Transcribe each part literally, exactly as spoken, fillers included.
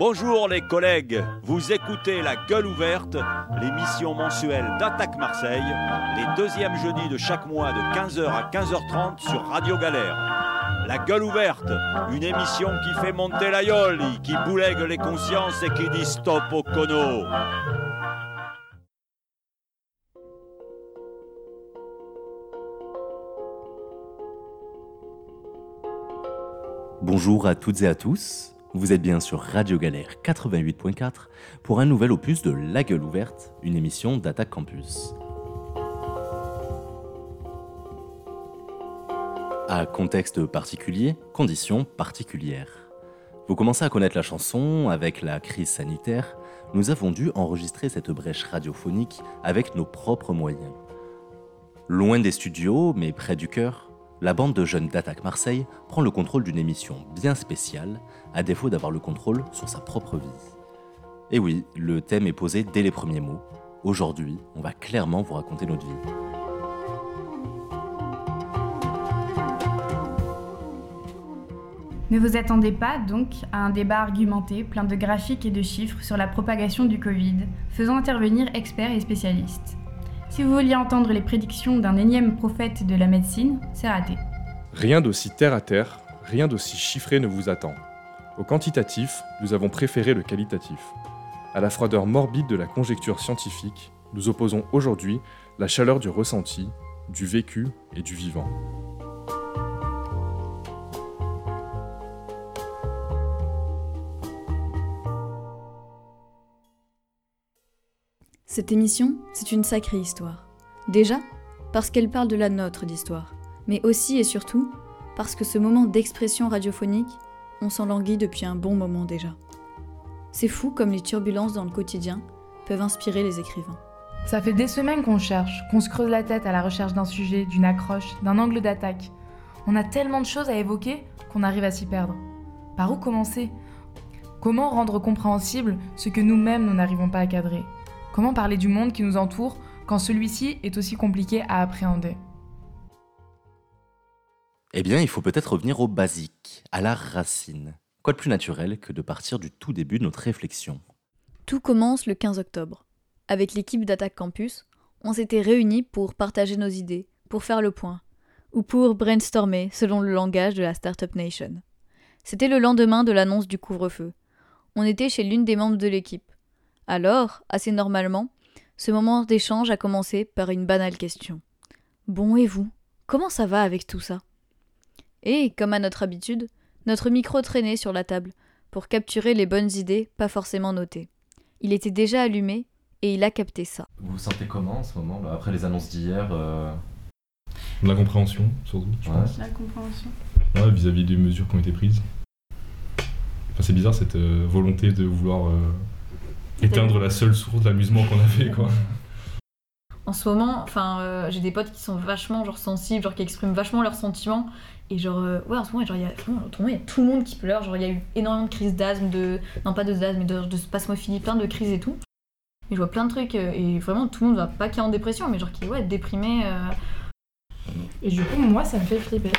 Bonjour les collègues, vous écoutez La Gueule Ouverte, l'émission mensuelle d'Attaque Marseille, les deuxièmes jeudis de chaque mois de quinze heures à quinze heures trente sur Radio Galère. La Gueule Ouverte, une émission qui fait monter la yoli, qui boulègue les consciences et qui dit stop au cono. Bonjour à toutes et à tous. Vous êtes bien sur Radio Galère quatre-vingt-huit point quatre pour un nouvel opus de La Gueule Ouverte, une émission d'Attaque Campus. À contexte particulier, conditions particulières. Vous commencez à connaître la chanson, avec la crise sanitaire, nous avons dû enregistrer cette brèche radiophonique avec nos propres moyens. Loin des studios, mais près du cœur, la bande de jeunes d'Attaque Marseille prend le contrôle d'une émission bien spéciale, à défaut d'avoir le contrôle sur sa propre vie. Et oui, le thème est posé dès les premiers mots. Aujourd'hui, on va clairement vous raconter notre vie. Ne vous attendez pas, donc, à un débat argumenté, plein de graphiques et de chiffres sur la propagation du Covid, faisant intervenir experts et spécialistes. Si vous vouliez entendre les prédictions d'un énième prophète de la médecine, c'est raté. Rien d'aussi terre-à-terre, rien d'aussi chiffré ne vous attend. Au quantitatif, nous avons préféré le qualitatif. À la froideur morbide de la conjecture scientifique, nous opposons aujourd'hui la chaleur du ressenti, du vécu et du vivant. Cette émission, c'est une sacrée histoire. Déjà, parce qu'elle parle de la nôtre d'histoire, mais aussi et surtout, parce que ce moment d'expression radiophonique, on s'en languit depuis un bon moment déjà. C'est fou comme les turbulences dans le quotidien peuvent inspirer les écrivains. Ça fait des semaines qu'on cherche, qu'on se creuse la tête à la recherche d'un sujet, d'une accroche, d'un angle d'attaque. On a tellement de choses à évoquer qu'on arrive à s'y perdre. Par où commencer ? Comment rendre compréhensible ce que nous-mêmes nous n'arrivons pas à cadrer ? Comment parler du monde qui nous entoure quand celui-ci est aussi compliqué à appréhender ? Eh bien, il faut peut-être revenir au basique, à la racine. Quoi de plus naturel que de partir du tout début de notre réflexion ? Tout commence le quinze octobre. Avec l'équipe d'Attaque Campus, on s'était réunis pour partager nos idées, pour faire le point, ou pour brainstormer selon le langage de la Startup Nation. C'était le lendemain de l'annonce du couvre-feu. On était chez l'une des membres de l'équipe. Alors, assez normalement, ce moment d'échange a commencé par une banale question. « Bon, et vous ? Comment ça va avec tout ça ?» Et, comme à notre habitude, notre micro traînait sur la table pour capturer les bonnes idées pas forcément notées. Il était déjà allumé et il a capté ça. Vous vous sentez comment en ce moment, là, après les annonces d'hier euh... La compréhension, surtout, je ouais. pense. La compréhension. Ouais, vis-à-vis des mesures qui ont été prises. Enfin, c'est bizarre cette euh, volonté de vouloir... Euh... éteindre la seule source d'amusement qu'on avait, quoi. En ce moment, enfin, euh, j'ai des potes qui sont vachement genre sensibles, genre qui expriment vachement leurs sentiments, et genre, euh, ouais, en ce moment, genre, il y a, il y a tout le monde qui pleure, genre, il y a eu énormément de crises d'asthme, de, non pas de d'asthme, mais de, de spasmophilie, plein de crises et tout. Et je vois plein de trucs, euh, et vraiment, tout le monde va pas qui est en dépression, mais genre qui est, ouais, déprimé. Euh... Et du coup, moi, ça me fait flipper.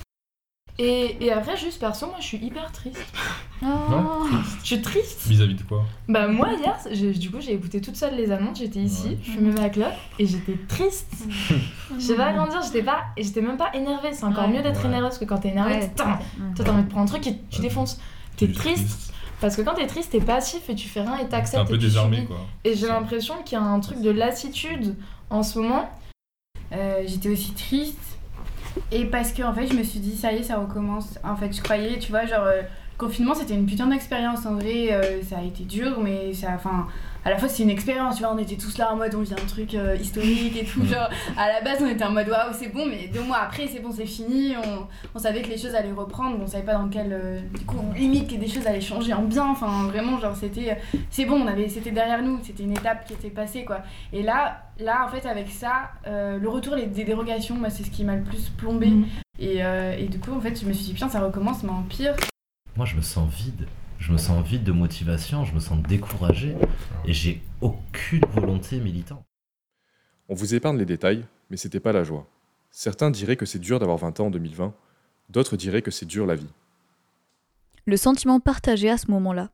Et, et après, juste perso, moi je suis hyper triste. Oh. Ouais, triste. Je suis triste. Vis-à-vis de quoi ? Bah, moi hier, j'ai, du coup, j'ai écouté toute seule les annonces, j'étais ici, Ouais. je fumais ma clope et j'étais triste. Je sais pas comment dire, j'étais, pas, j'étais même pas énervée. C'est encore Ouais. mieux d'être Ouais. énervée parce que quand t'es énervée, Ouais. t'es- toi t'as envie de prendre un truc et tu Ouais. défonces. T'es Juste triste. Parce que quand t'es triste, t'es passif et tu fais rien et T'es t'acceptes. un peu et tu désarmé, subis. quoi. Et j'ai l'impression qu'il y a un truc de lassitude en ce moment. Euh, j'étais aussi triste. Et parce que en fait, je me suis dit, ça y est, ça recommence. En fait, je croyais, tu vois, genre, euh, le confinement, c'était une putain d'expérience. En vrai, euh, ça a été dur, mais ça, enfin, à la fois, c'est une expérience, tu vois. On était tous là en mode, on vit un truc euh, historique et tout. Genre, à la base, on était en mode, waouh, c'est bon, mais deux mois après, c'est bon, c'est fini. On, on savait que les choses allaient reprendre, mais on savait pas dans quel. Euh, du coup, on limite que des choses allaient changer en bien. Enfin, vraiment, genre, c'était. C'est bon, on avait, c'était derrière nous, c'était une étape qui était passée, quoi. Et là, là en fait, avec ça, euh, le retour les, des dérogations, moi, c'est ce qui m'a le plus plombé. Mmh. Et, euh, et du coup, en fait, je me suis dit, putain, ça recommence, mais en pire. Moi, je me sens vide. Je me sens vide de motivation, je me sens découragé et j'ai aucune volonté militante. On vous épargne les détails, mais c'était pas la joie. Certains diraient que c'est dur d'avoir vingt ans en deux mille vingt, d'autres diraient que c'est dur la vie. Le sentiment partagé à ce moment-là,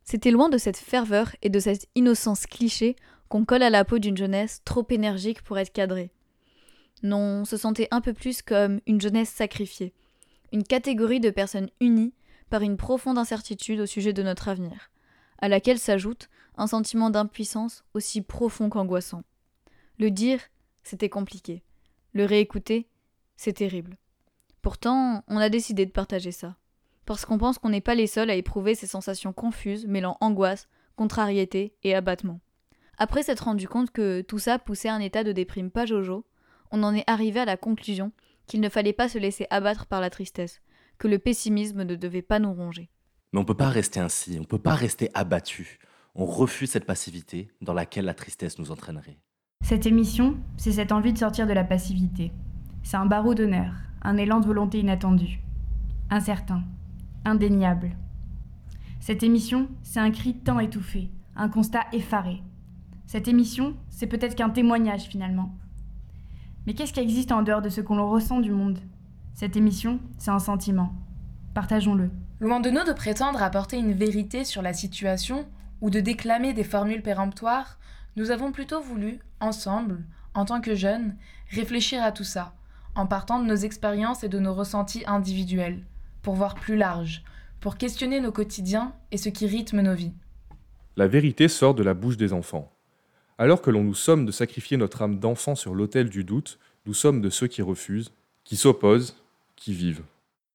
C'était loin de cette ferveur et de cette innocence cliché qu'on colle à la peau d'une jeunesse trop énergique pour être cadrée. Non, on se sentait un peu plus comme une jeunesse sacrifiée, une catégorie de personnes unies par une profonde incertitude au sujet de notre avenir, à laquelle s'ajoute un sentiment d'impuissance aussi profond qu'angoissant. Le dire, c'était compliqué. Le réécouter, c'est terrible. Pourtant, on a décidé de partager ça. Parce qu'on pense qu'on n'est pas les seuls à éprouver ces sensations confuses mêlant angoisse, contrariété et abattement. Après s'être rendu compte que tout ça poussait à un état de déprime pas jojo, on en est arrivé à la conclusion qu'il ne fallait pas se laisser abattre par la tristesse, que le pessimisme ne devait pas nous ronger. Mais on peut pas rester ainsi, on peut pas rester abattu. On refuse cette passivité dans laquelle la tristesse nous entraînerait. Cette émission, c'est cette envie de sortir de la passivité. C'est un barreau d'honneur, un élan de volonté inattendu. Incertain, indéniable. Cette émission, c'est un cri tant étouffé, un constat effaré. Cette émission, c'est peut-être qu'un témoignage finalement. Mais qu'est-ce qui existe en dehors de ce qu'on ressent du monde ? Cette émission, c'est un sentiment. Partageons-le. Loin de nous de prétendre apporter une vérité sur la situation ou de déclamer des formules péremptoires, nous avons plutôt voulu, ensemble, en tant que jeunes, réfléchir à tout ça, en partant de nos expériences et de nos ressentis individuels, pour voir plus large, pour questionner nos quotidiens et ce qui rythme nos vies. La vérité sort de la bouche des enfants. Alors que l'on nous somme de sacrifier notre âme d'enfant sur l'autel du doute, nous sommes de ceux qui refusent, qui s'opposent, qui vivent.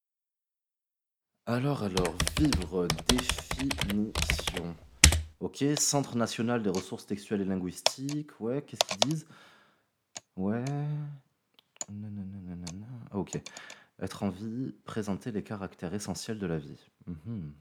Alors, alors, vivre, définition. Ok, Centre national des ressources textuelles et linguistiques, ouais, qu'est-ce qu'ils disent ? Ouais... Nanana. Ok. Être en vie, présenter les caractères essentiels de la vie. Mm-hmm.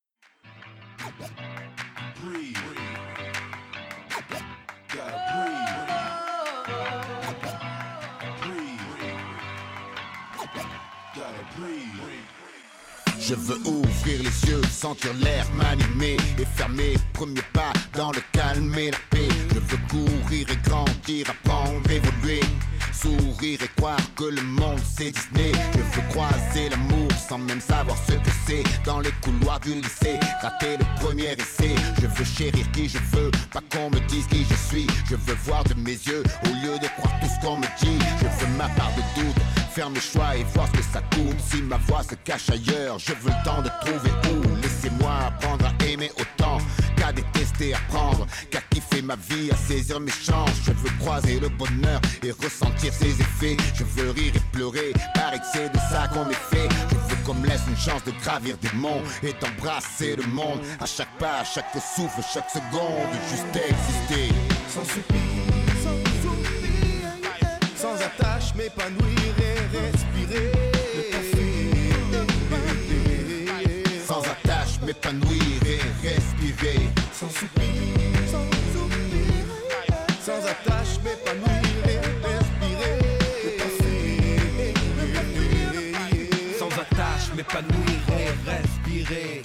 Je veux ouvrir les yeux, sentir l'air m'animer et faire mes premiers pas dans le calme et la paix. Je veux courir et grandir, apprendre, évoluer, sourire et croire que le monde c'est Disney. Je veux croiser l'amour sans même savoir ce que c'est dans les couloirs du lycée, rater le premier essai. Je veux chérir qui je veux, pas qu'on me dise qui je suis. Je veux voir de mes yeux au lieu de croire tout ce qu'on me dit. Je veux ma part de doute, faire mes choix et voir ce que ça coûte. Si ma voix se cache ailleurs, je veux le temps de trouver où. Laissez-moi apprendre à aimer autant qu'à détester, apprendre qu'à kiffer ma vie, à saisir mes chances. Je veux croiser le bonheur et ressentir ses effets. Je veux rire et pleurer, paraît que c'est de ça qu'on est fait. Je veux qu'on me laisse une chance de gravir des monts et d'embrasser le monde. À chaque pas, à chaque souffle, chaque seconde, juste exister. Sans soupir, sans soupir, sans attache, m'épanouir et respirer. Sans attache, m'épanouir et respirer. Sans soupir, sans soupir, sans attache, m'épanouir et respirer. Sans attache, m'épanouir et respirer.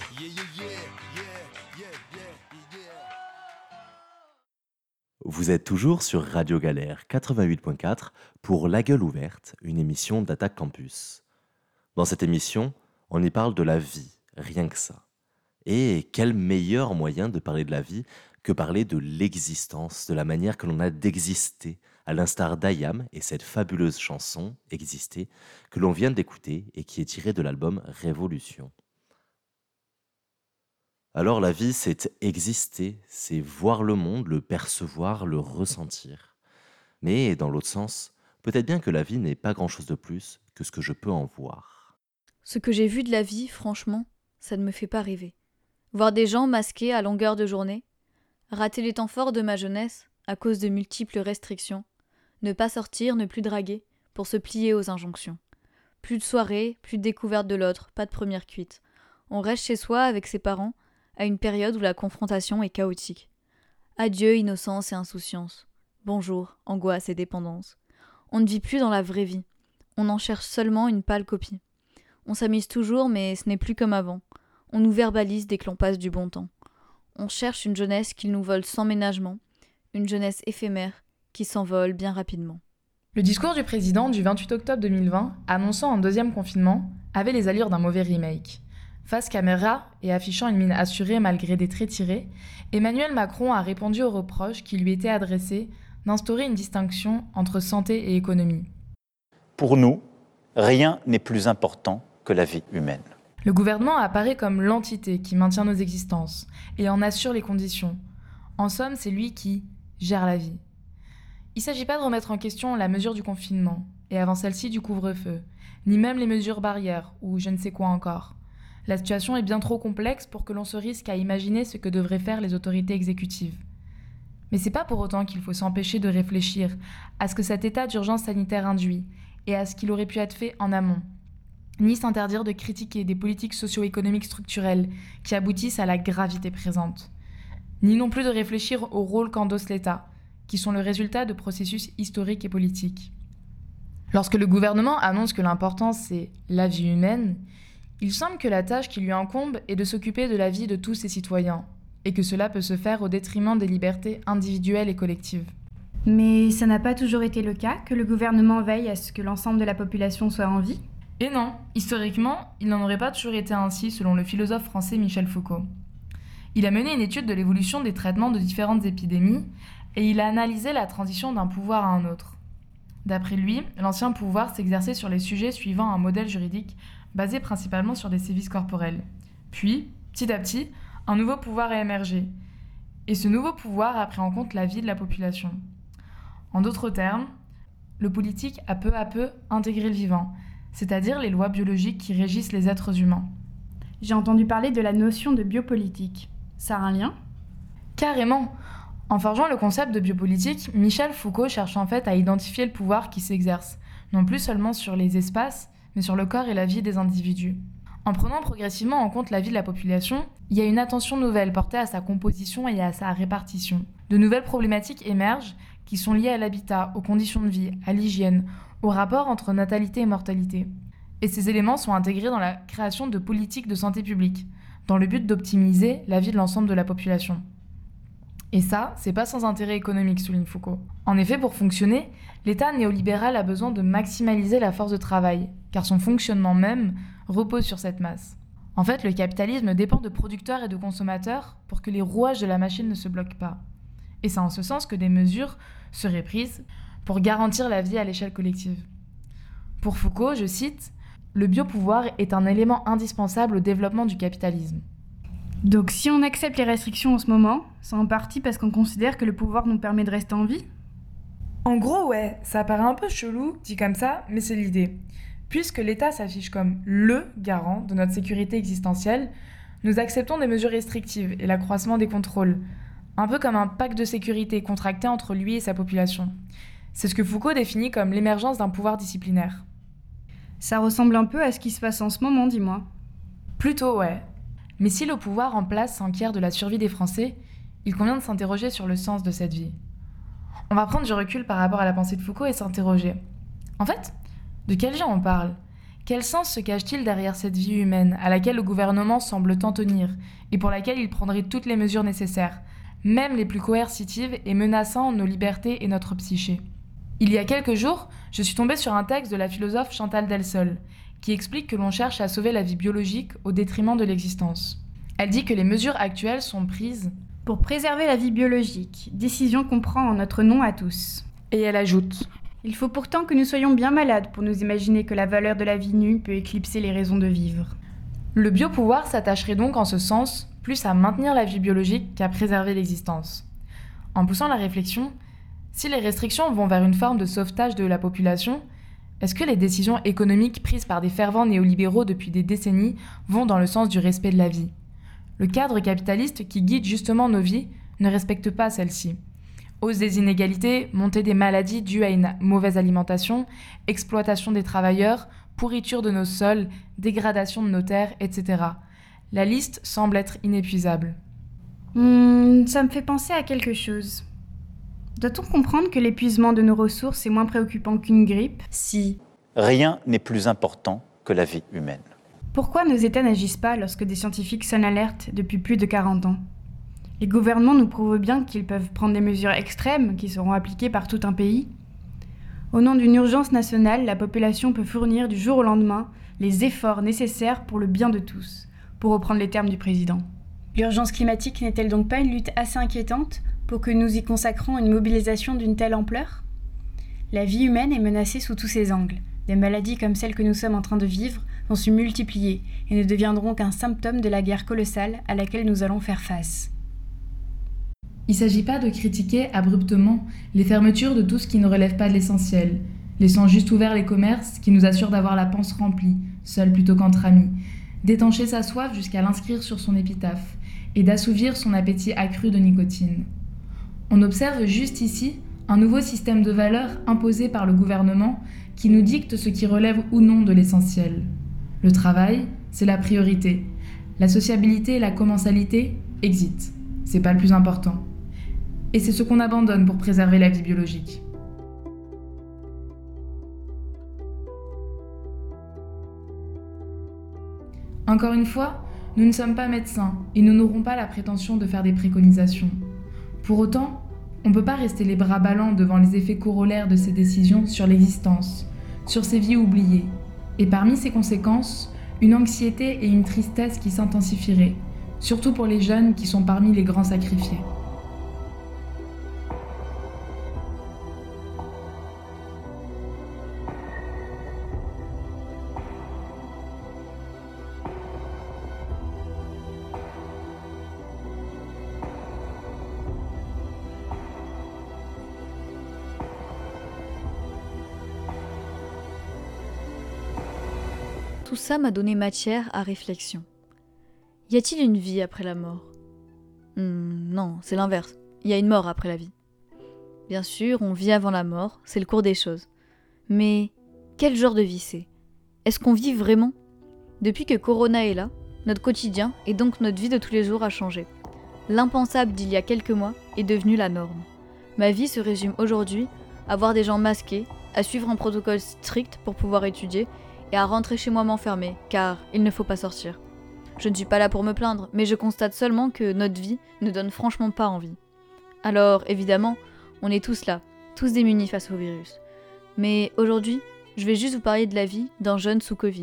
Vous êtes toujours sur Radio Galère quatre-vingt-huit point quatre pour La Gueule Ouverte, une émission d'Attaque Campus. Dans cette émission, on y parle de la vie, rien que ça. Et quel meilleur moyen de parler de la vie que parler de l'existence, de la manière que l'on a d'exister, à l'instar d'Ayam et cette fabuleuse chanson « Exister » que l'on vient d'écouter et qui est tirée de l'album « Révolution ». Alors la vie, c'est exister, c'est voir le monde, le percevoir, le ressentir. Mais dans l'autre sens, peut-être bien que la vie n'est pas grand-chose de plus que ce que je peux en voir. Ce que j'ai vu de la vie, franchement, ça ne me fait pas rêver. Voir des gens masqués à longueur de journée, rater les temps forts de ma jeunesse à cause de multiples restrictions, ne pas sortir, ne plus draguer, pour se plier aux injonctions. Plus de soirées, plus de découverte de l'autre, pas de première cuite. On reste chez soi avec ses parents, à une période où la confrontation est chaotique. Adieu innocence et insouciance. Bonjour, angoisse et dépendance. On ne vit plus dans la vraie vie. On en cherche seulement une pâle copie. On s'amuse toujours, mais ce n'est plus comme avant. On nous verbalise dès que l'on passe du bon temps. On cherche une jeunesse qu'ils nous vole sans ménagement, une jeunesse éphémère qui s'envole bien rapidement. Le discours du président du vingt-huit octobre deux mille vingt, annonçant un deuxième confinement, avait les allures d'un mauvais remake. Face caméra et affichant une mine assurée malgré des traits tirés, Emmanuel Macron a répondu aux reproches qui lui étaient adressés d'instaurer une distinction entre santé et économie. Pour nous, rien n'est plus important que la vie humaine. Le gouvernement apparaît comme l'entité qui maintient nos existences et en assure les conditions. En somme, c'est lui qui gère la vie. Il ne s'agit pas de remettre en question la mesure du confinement, et avant celle-ci du couvre-feu, ni même les mesures barrières, ou je ne sais quoi encore. La situation est bien trop complexe pour que l'on se risque à imaginer ce que devraient faire les autorités exécutives. Mais c'est pas pour autant qu'il faut s'empêcher de réfléchir à ce que cet état d'urgence sanitaire induit, et à ce qu'il aurait pu être fait en amont, ni s'interdire de critiquer des politiques socio-économiques structurelles qui aboutissent à la gravité présente, ni non plus de réfléchir au rôle qu'endosse l'État, qui sont le résultat de processus historiques et politiques. Lorsque le gouvernement annonce que l'important c'est la vie humaine, il semble que la tâche qui lui incombe est de s'occuper de la vie de tous ses citoyens, et que cela peut se faire au détriment des libertés individuelles et collectives. Mais ça n'a pas toujours été le cas, que le gouvernement veille à ce que l'ensemble de la population soit en vie ? Et non, historiquement, il n'en aurait pas toujours été ainsi selon le philosophe français Michel Foucault. Il a mené une étude de l'évolution des traitements de différentes épidémies et il a analysé la transition d'un pouvoir à un autre. D'après lui, l'ancien pouvoir s'exerçait sur les sujets suivant un modèle juridique basé principalement sur des sévices corporels. Puis, petit à petit, un nouveau pouvoir a émergé. Et ce nouveau pouvoir a pris en compte la vie de la population. En d'autres termes, le politique a peu à peu intégré le vivant, c'est-à-dire les lois biologiques qui régissent les êtres humains. J'ai entendu parler de la notion de biopolitique. Ça a un lien ? Carrément. En forgeant le concept de biopolitique, Michel Foucault cherche en fait à identifier le pouvoir qui s'exerce, non plus seulement sur les espaces, mais sur le corps et la vie des individus. En prenant progressivement en compte la vie de la population, il y a une attention nouvelle portée à sa composition et à sa répartition. De nouvelles problématiques émergent qui sont liées à l'habitat, aux conditions de vie, à l'hygiène, au rapport entre natalité et mortalité. Et ces éléments sont intégrés dans la création de politiques de santé publique, dans le but d'optimiser la vie de l'ensemble de la population. Et ça, c'est pas sans intérêt économique, souligne Foucault. En effet, pour fonctionner, l'État néolibéral a besoin de maximaliser la force de travail, car son fonctionnement même repose sur cette masse. En fait, le capitalisme dépend de producteurs et de consommateurs pour que les rouages de la machine ne se bloquent pas. Et c'est en ce sens que des mesures seraient prises pour garantir la vie à l'échelle collective. Pour Foucault, je cite, « Le biopouvoir est un élément indispensable au développement du capitalisme. » Donc si on accepte les restrictions en ce moment, c'est en partie parce qu'on considère que le pouvoir nous permet de rester en vie ? En gros, ouais, ça paraît un peu chelou, dit comme ça, mais c'est l'idée. Puisque l'État s'affiche comme le garant de notre sécurité existentielle, nous acceptons des mesures restrictives et l'accroissement des contrôles, un peu comme un pacte de sécurité contracté entre lui et sa population. C'est ce que Foucault définit comme l'émergence d'un pouvoir disciplinaire. Ça ressemble un peu à ce qui se passe en ce moment, dis-moi. Plutôt, ouais. Mais si le pouvoir en place s'enquiert de la survie des Français, il convient de s'interroger sur le sens de cette vie. On va prendre du recul par rapport à la pensée de Foucault et s'interroger. En fait, de quelle vie on parle ? Quel sens se cache-t-il derrière cette vie humaine à laquelle le gouvernement semble tant tenir et pour laquelle il prendrait toutes les mesures nécessaires, même les plus coercitives et menaçant nos libertés et notre psyché ? Il y a quelques jours, je suis tombée sur un texte de la philosophe Chantal Delsol, qui explique que l'on cherche à sauver la vie biologique au détriment de l'existence. Elle dit que les mesures actuelles sont prises pour préserver la vie biologique, décision qu'on prend en notre nom à tous. Et elle ajoute « Il faut pourtant que nous soyons bien malades pour nous imaginer que la valeur de la vie nue peut éclipser les raisons de vivre. » Le biopouvoir s'attacherait donc en ce sens plus à maintenir la vie biologique qu'à préserver l'existence. En poussant la réflexion, si les restrictions vont vers une forme de sauvetage de la population, est-ce que les décisions économiques prises par des fervents néolibéraux depuis des décennies vont dans le sens du respect de la vie ? Le cadre capitaliste qui guide justement nos vies ne respecte pas celle-ci. Hausse des inégalités, montée des maladies dues à une mauvaise alimentation, exploitation des travailleurs, pourriture de nos sols, dégradation de nos terres, et cetera. La liste semble être inépuisable. Mmh, ça me fait penser à quelque chose. Doit-on comprendre que l'épuisement de nos ressources est moins préoccupant qu'une grippe ? Si rien n'est plus important que la vie humaine. Pourquoi nos États n'agissent pas lorsque des scientifiques sonnent alerte depuis plus de quarante ans ? Les gouvernements nous prouvent bien qu'ils peuvent prendre des mesures extrêmes qui seront appliquées par tout un pays. Au nom d'une urgence nationale, la population peut fournir du jour au lendemain les efforts nécessaires pour le bien de tous, pour reprendre les termes du président. L'urgence climatique n'est-elle donc pas une lutte assez inquiétante pour que nous y consacrons une mobilisation d'une telle ampleur ? La vie humaine est menacée sous tous ses angles. Des maladies comme celles que nous sommes en train de vivre vont se multiplier et ne deviendront qu'un symptôme de la guerre colossale à laquelle nous allons faire face. Il ne s'agit pas de critiquer abruptement les fermetures de tout ce qui ne relève pas de l'essentiel, laissant juste ouverts les commerces qui nous assurent d'avoir la panse remplie, seul plutôt qu'entre amis, d'étancher sa soif jusqu'à l'inscrire sur son épitaphe et d'assouvir son appétit accru de nicotine. On observe juste ici un nouveau système de valeurs imposé par le gouvernement qui nous dicte ce qui relève ou non de l'essentiel. Le travail, c'est la priorité. La sociabilité et la commensalité, exit. C'est pas le plus important. Et c'est ce qu'on abandonne pour préserver la vie biologique. Encore une fois, nous ne sommes pas médecins et nous n'aurons pas la prétention de faire des préconisations. Pour autant, on ne peut pas rester les bras ballants devant les effets corollaires de ces décisions sur l'existence, sur ces vies oubliées. Et parmi ces conséquences, une anxiété et une tristesse qui s'intensifieraient, surtout pour les jeunes qui sont parmi les grands sacrifiés. Tout ça m'a donné matière à réflexion. Y a-t-il une vie après la mort ? hmm, Non, c'est l'inverse. Il y a une mort après la vie. Bien sûr, on vit avant la mort, c'est le cours des choses. Mais quel genre de vie c'est ? Est-ce qu'on vit vraiment ? Depuis que Corona est là, notre quotidien et donc notre vie de tous les jours a changé. L'impensable d'il y a quelques mois est devenu la norme. Ma vie se résume aujourd'hui à voir des gens masqués, à suivre un protocole strict pour pouvoir étudier et à rentrer chez moi m'enfermer, car il ne faut pas sortir. Je ne suis pas là pour me plaindre, mais je constate seulement que notre vie ne donne franchement pas envie. Alors, évidemment, on est tous là, tous démunis face au virus. Mais aujourd'hui, je vais juste vous parler de la vie d'un jeune sous Covid.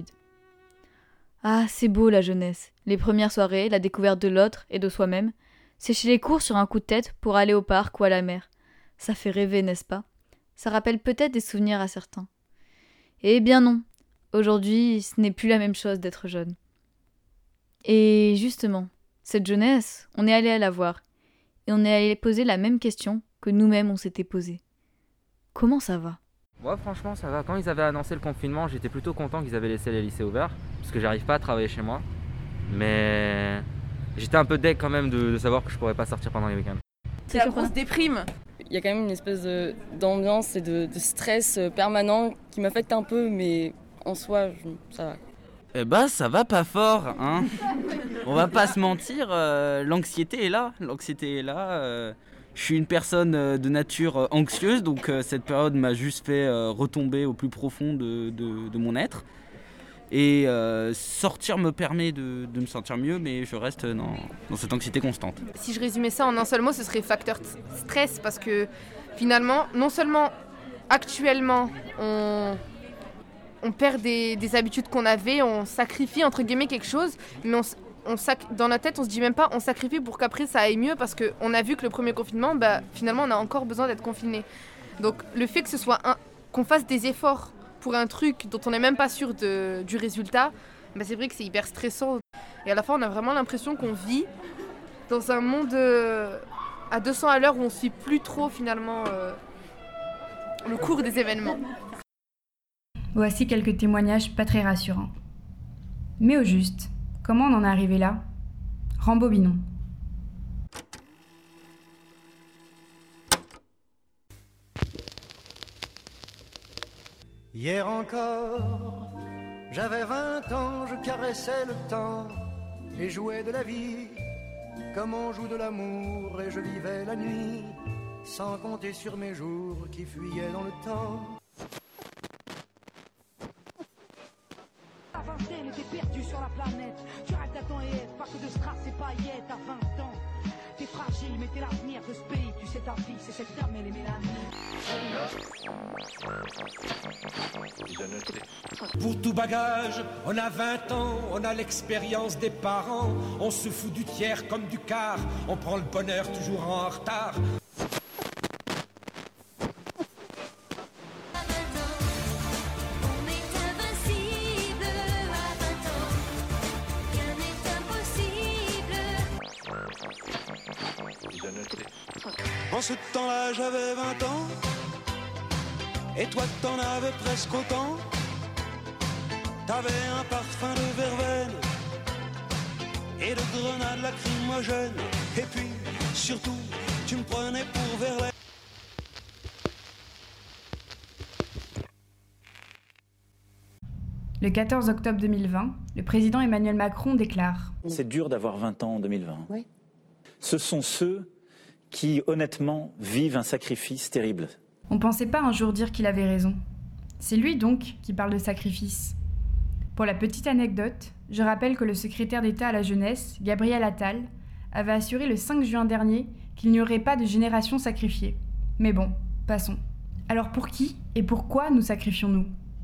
Ah, c'est beau la jeunesse, les premières soirées, la découverte de l'autre et de soi-même, sécher les cours sur un coup de tête pour aller au parc ou à la mer. Ça fait rêver, n'est-ce pas ? Ça rappelle peut-être des souvenirs à certains. Eh bien non. Aujourd'hui, ce n'est plus la même chose d'être jeune. Et justement, cette jeunesse, on est allé à la voir. Et on est allé poser la même question que nous-mêmes on s'était posée. Comment ça va ? Moi franchement ça va. Quand ils avaient annoncé le confinement, j'étais plutôt content qu'ils avaient laissé les lycées ouverts. Parce que j'arrive pas à travailler chez moi. Mais j'étais un peu deg quand même de, de savoir que je pourrais pas sortir pendant les week-ends. C'est la grosse déprime. Il y a quand même une espèce de, d'ambiance et de, de stress permanent qui m'affecte un peu, mais en soi, je, ça va. Eh bah ça va pas fort, hein. On va pas se mentir, euh, l'anxiété est là, l'anxiété est là. Euh, je suis une personne euh, de nature euh, anxieuse, donc euh, cette période m'a juste fait euh, retomber au plus profond de, de, de mon être. Et euh, sortir me permet de, de me sentir mieux, mais je reste dans, dans cette anxiété constante. Si je résumais ça en un seul mot, ce serait facteur t- stress, parce que finalement, non seulement actuellement, on... on perd des, des habitudes qu'on avait, on sacrifie entre guillemets quelque chose, mais on, on sac, dans notre tête on se dit même pas on sacrifie pour qu'après ça aille mieux, parce qu'on a vu que le premier confinement, bah, finalement on a encore besoin d'être confiné. Donc le fait que ce soit un, qu'on fasse des efforts pour un truc dont on n'est même pas sûr de, du résultat, bah, c'est vrai que c'est hyper stressant. Et à la fin on a vraiment l'impression qu'on vit dans un monde euh, à deux cents à l'heure où on suit plus trop finalement euh, le cours des événements. Voici quelques témoignages pas très rassurants. Mais au juste, comment on en est arrivé là ? Rembobinons. Hier encore, j'avais vingt ans, je caressais le temps et jouais de la vie comme on joue de l'amour, et je vivais la nuit sans compter sur mes jours qui fuyaient dans le temps. t'es perdu sur la planète. Tu rêves d'Adam et Ève, pas que de strass et paillettes à vingt ans. T'es fragile, mais t'es l'avenir de ce pays. Tu sais ta vie, c'est cette dame et les mélanies. Pour tout bagage, on a vingt ans, on a l'expérience des parents. On se fout du tiers comme du quart, on prend le bonheur toujours en retard. En ce temps-là, j'avais vingt ans, et toi t'en avais presque autant. T'avais un parfum de verveine et de grenades lacrymogènes. Et puis, surtout, tu me prenais pour Verlaine. Le quatorze octobre deux mille vingt, le président Emmanuel Macron déclare « C'est dur d'avoir vingt ans en deux mille vingt. Oui. Ce sont ceux qui, honnêtement, vivent un sacrifice terrible. » On pensait pas un jour dire qu'il avait raison. C'est lui donc qui parle de sacrifice. Pour la petite anecdote, je rappelle que le secrétaire d'État à la jeunesse, Gabriel Attal, avait assuré le cinq juin dernier qu'il n'y aurait pas de génération sacrifiée. Mais bon, passons. Alors pour qui et pourquoi nous sacrifions-nous ?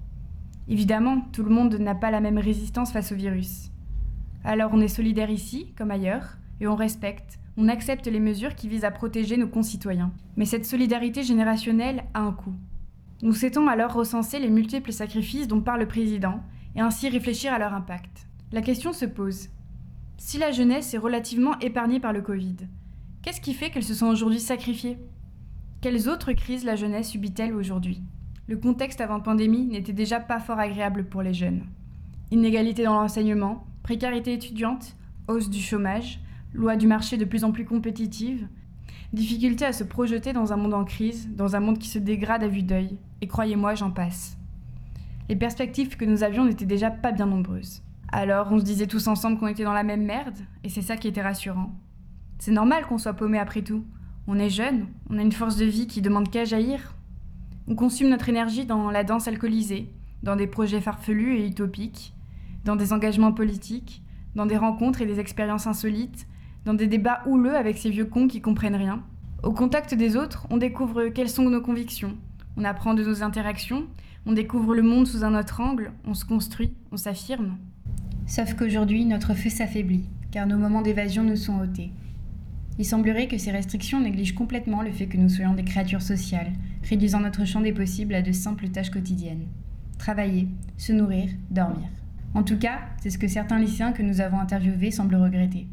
Évidemment, tout le monde n'a pas la même résistance face au virus. Alors on est solidaire ici, comme ailleurs, et on respecte, on accepte les mesures qui visent à protéger nos concitoyens. Mais cette solidarité générationnelle a un coût. Nous souhaitons alors recenser les multiples sacrifices dont parle le président, et ainsi réfléchir à leur impact. La question se pose. Si la jeunesse est relativement épargnée par le Covid, qu'est-ce qui fait qu'elle se sent aujourd'hui sacrifiée ? Quelles autres crises la jeunesse subit-elle aujourd'hui ? Le contexte avant pandémie n'était déjà pas fort agréable pour les jeunes. Inégalité dans l'enseignement, précarité étudiante, hausse du chômage, loi du marché de plus en plus compétitive, difficulté à se projeter dans un monde en crise, dans un monde qui se dégrade à vue d'œil, et croyez-moi, j'en passe. Les perspectives que nous avions n'étaient déjà pas bien nombreuses. Alors on se disait tous ensemble qu'on était dans la même merde, et c'est ça qui était rassurant. C'est normal qu'on soit paumé après tout. On est jeunes, on a une force de vie qui demande qu'à jaillir. On consume notre énergie dans la danse alcoolisée, dans des projets farfelus et utopiques, dans des engagements politiques, dans des rencontres et des expériences insolites, dans des débats houleux avec ces vieux cons qui comprennent rien. Au contact des autres, on découvre quelles sont nos convictions, on apprend de nos interactions, on découvre le monde sous un autre angle, on se construit, on s'affirme. Sauf qu'aujourd'hui, notre feu s'affaiblit, car nos moments d'évasion nous sont ôtés. Il semblerait que ces restrictions négligent complètement le fait que nous soyons des créatures sociales, réduisant notre champ des possibles à de simples tâches quotidiennes. Travailler, se nourrir, dormir. En tout cas, c'est ce que certains lycéens que nous avons interviewés semblent regretter.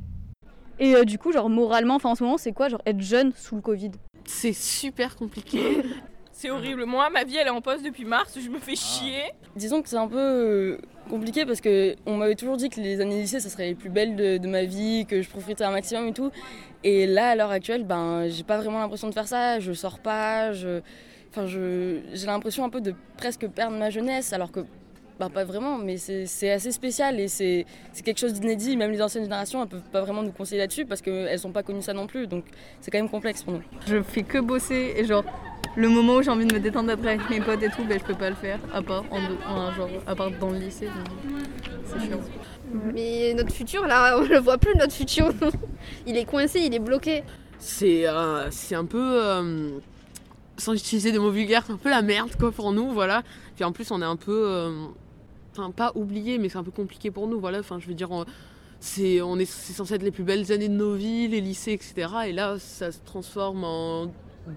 Et euh, du coup, genre moralement, enfin en ce moment, c'est quoi, genre être jeune sous le Covid ? C'est super compliqué. C'est horrible. Moi, ma vie, elle est en pause depuis mars, je me fais chier. Disons que c'est un peu compliqué parce qu'on m'avait toujours dit que les années lycée, ça serait les plus belles de, de ma vie, que je profiterais un maximum et tout. Et là, à l'heure actuelle, ben, j'ai pas vraiment l'impression de faire ça, je sors pas, je... Enfin, je... j'ai l'impression un peu de presque perdre ma jeunesse, alors que, ben, pas vraiment, mais c'est, c'est assez spécial et c'est, c'est quelque chose d'inédit. Même les anciennes générations, elles peuvent pas vraiment nous conseiller là-dessus parce qu'elles ont pas connu ça non plus, donc c'est quand même complexe pour nous. Je fais que bosser et genre, le moment où j'ai envie de me détendre après avec mes potes et tout, ben, je peux pas le faire, à part, en de... en, genre, à part dans le lycée, donc c'est chiant. Mais notre futur, là, on le voit plus, notre futur. Il est coincé, il est bloqué. C'est, euh, c'est un peu, euh, sans utiliser des mots vulgaires, c'est un peu la merde quoi pour nous, voilà. Puis en plus, on est un peu, euh, enfin pas oublié, mais c'est un peu compliqué pour nous, voilà. Enfin, je veux dire, on, c'est, on est, c'est censé être les plus belles années de nos vies, les lycées, et cetera. Et là, ça se transforme en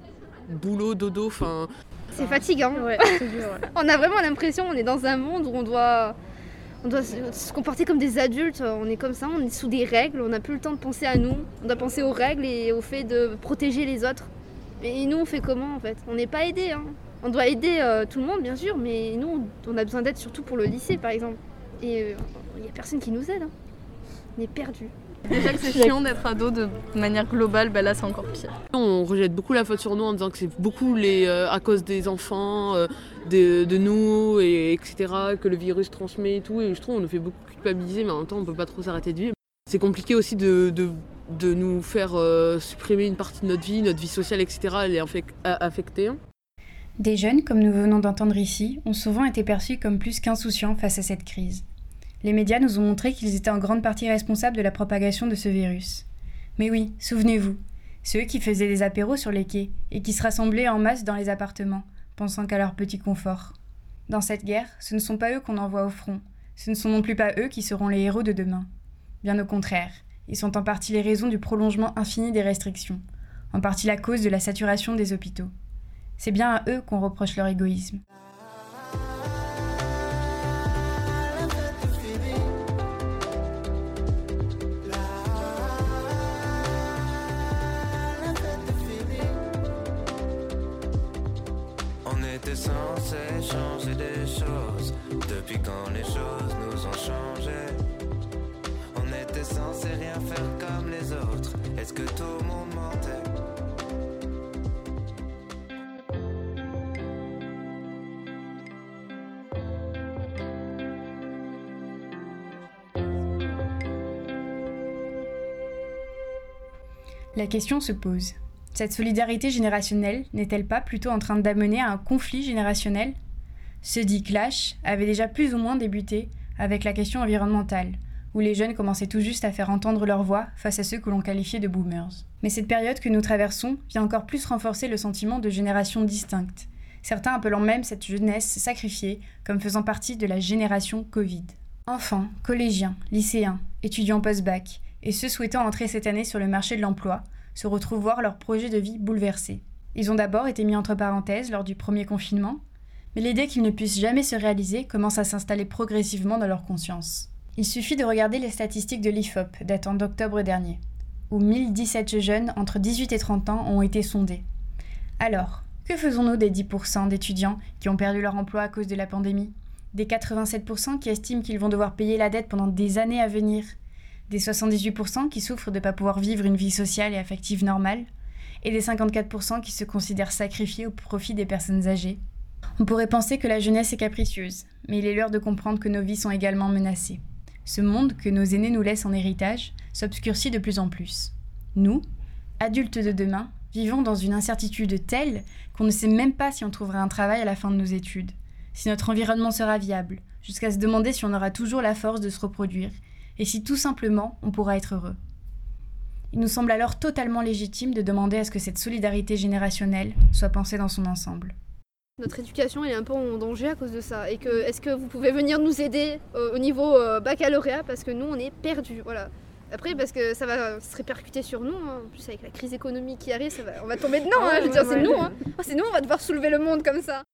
boulot, dodo, enfin. C'est fatigant. Ouais, c'est dur, ouais. On a vraiment l'impression, on est dans un monde où on doit. On doit se comporter comme des adultes, on est comme ça, on est sous des règles, on n'a plus le temps de penser à nous, on doit penser aux règles et au fait de protéger les autres. Et nous, on fait comment en fait ? On n'est pas aidés, hein. On doit aider euh, tout le monde bien sûr, mais nous, on a besoin d'aide surtout pour le lycée par exemple. Et il euh, n'y a personne qui nous aide, hein. On est perdus. Déjà que c'est chiant d'être ado de manière globale, bah là c'est encore pire. On rejette beaucoup la faute sur nous en disant que c'est beaucoup les, euh, à cause des enfants, euh, de, de nous, et, etc., que le virus transmet et tout. Et je trouve qu'on nous fait beaucoup culpabiliser, mais en même temps on peut pas trop s'arrêter de vivre. C'est compliqué aussi de, de, de nous faire euh, supprimer une partie de notre vie, notre vie sociale, et cetera. Elle est affectée. Des jeunes, comme nous venons d'entendre ici, ont souvent été perçus comme plus qu'insouciants face à cette crise. Les médias nous ont montré qu'ils étaient en grande partie responsables de la propagation de ce virus. Mais oui, souvenez-vous, ceux qui faisaient des apéros sur les quais et qui se rassemblaient en masse dans les appartements, pensant qu'à leur petit confort. Dans cette guerre, ce ne sont pas eux qu'on envoie au front, ce ne sont non plus pas eux qui seront les héros de demain. Bien au contraire, ils sont en partie les raisons du prolongement infini des restrictions, en partie la cause de la saturation des hôpitaux. C'est bien à eux qu'on reproche leur égoïsme. On était censé changer des choses depuis quand les choses nous ont changé. On était censé rien faire comme les autres. Est-ce que tout le monde mentait? La question se pose. Cette solidarité générationnelle n'est-elle pas plutôt en train d'amener à un conflit générationnel ? Ce dit clash avait déjà plus ou moins débuté avec la question environnementale, où les jeunes commençaient tout juste à faire entendre leur voix face à ceux que l'on qualifiait de boomers. Mais cette période que nous traversons vient encore plus renforcer le sentiment de génération distincte, certains appelant même cette jeunesse sacrifiée comme faisant partie de la génération Covid. Enfants, collégiens, lycéens, étudiants post-bac, et ceux souhaitant entrer cette année sur le marché de l'emploi, se retrouvent voir leur projet de vie bouleversé. Ils ont d'abord été mis entre parenthèses lors du premier confinement, mais l'idée qu'ils ne puissent jamais se réaliser commence à s'installer progressivement dans leur conscience. Il suffit de regarder les statistiques de l'I F O P datant d'octobre dernier, où mille dix-sept jeunes entre dix-huit et trente ans ont été sondés. Alors, que faisons-nous des dix pour cent d'étudiants qui ont perdu leur emploi à cause de la pandémie ? Des quatre-vingt-sept pour cent qui estiment qu'ils vont devoir payer la dette pendant des années à venir ? Des soixante-dix-huit pour cent qui souffrent de ne pas pouvoir vivre une vie sociale et affective normale, et des cinquante-quatre pour cent qui se considèrent sacrifiés au profit des personnes âgées. On pourrait penser que la jeunesse est capricieuse, mais il est l'heure de comprendre que nos vies sont également menacées. Ce monde que nos aînés nous laissent en héritage s'obscurcit de plus en plus. Nous, adultes de demain, vivons dans une incertitude telle qu'on ne sait même pas si on trouvera un travail à la fin de nos études, si notre environnement sera viable, jusqu'à se demander si on aura toujours la force de se reproduire, et si tout simplement on pourra être heureux. Il nous semble alors totalement légitime de demander à ce que cette solidarité générationnelle soit pensée dans son ensemble. Notre éducation elle est un peu en danger à cause de ça. Et que est-ce que vous pouvez venir nous aider euh, au niveau euh, baccalauréat parce que nous on est perdus, voilà. Après parce que ça va se répercuter sur nous, hein. En plus avec la crise économique qui arrive, ça va, on va tomber dedans, hein. Je veux dire c'est nous, hein. Oh, c'est nous, on va devoir soulever le monde comme ça.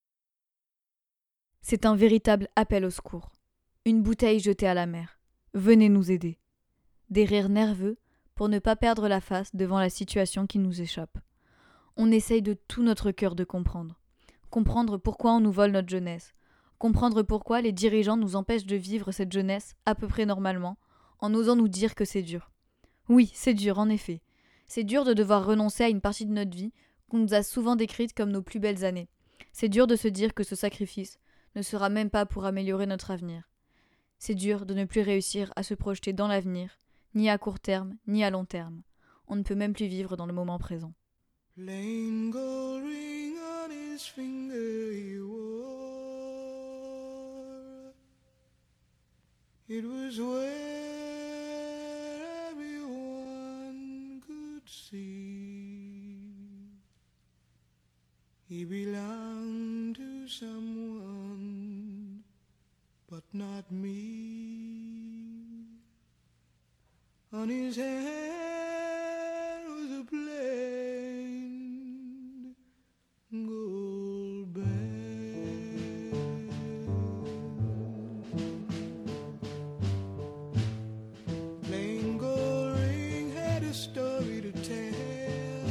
C'est un véritable appel au secours. Une bouteille jetée à la mer. Venez nous aider. Des rires nerveux pour ne pas perdre la face devant la situation qui nous échappe. On essaye de tout notre cœur de comprendre. Comprendre pourquoi on nous vole notre jeunesse. Comprendre pourquoi les dirigeants nous empêchent de vivre cette jeunesse à peu près normalement, en osant nous dire que c'est dur. Oui, c'est dur, en effet. C'est dur de devoir renoncer à une partie de notre vie qu'on nous a souvent décrite comme nos plus belles années. C'est dur de se dire que ce sacrifice ne sera même pas pour améliorer notre avenir. C'est dur de ne plus réussir à se projeter dans l'avenir, ni à court terme, ni à long terme. On ne peut même plus vivre dans le moment présent. Plain gold ring on his finger he wore. It was where everyone could see. He belonged to someone, but not me. On his hand was a plain gold band. Plain gold ring had a story to tell.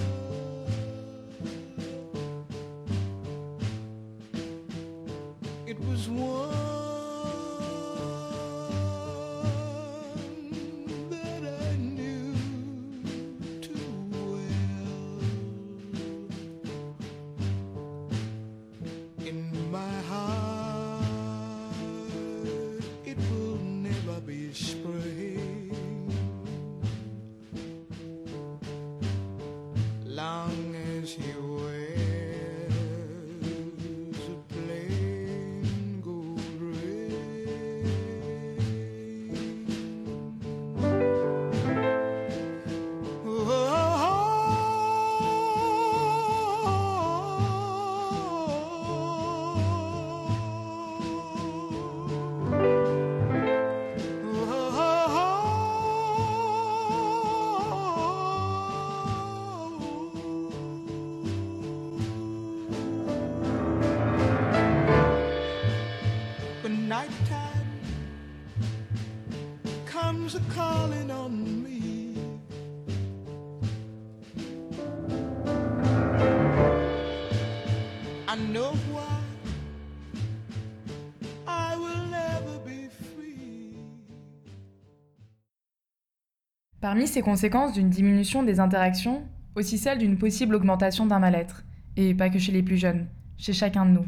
It was one that I knew. name's a calling on me. I know why I will never be free. Parmi ces conséquences d'une diminution des interactions, aussi celle d'une possible augmentation d'un mal-être, et pas que chez les plus jeunes, chez chacun de nous.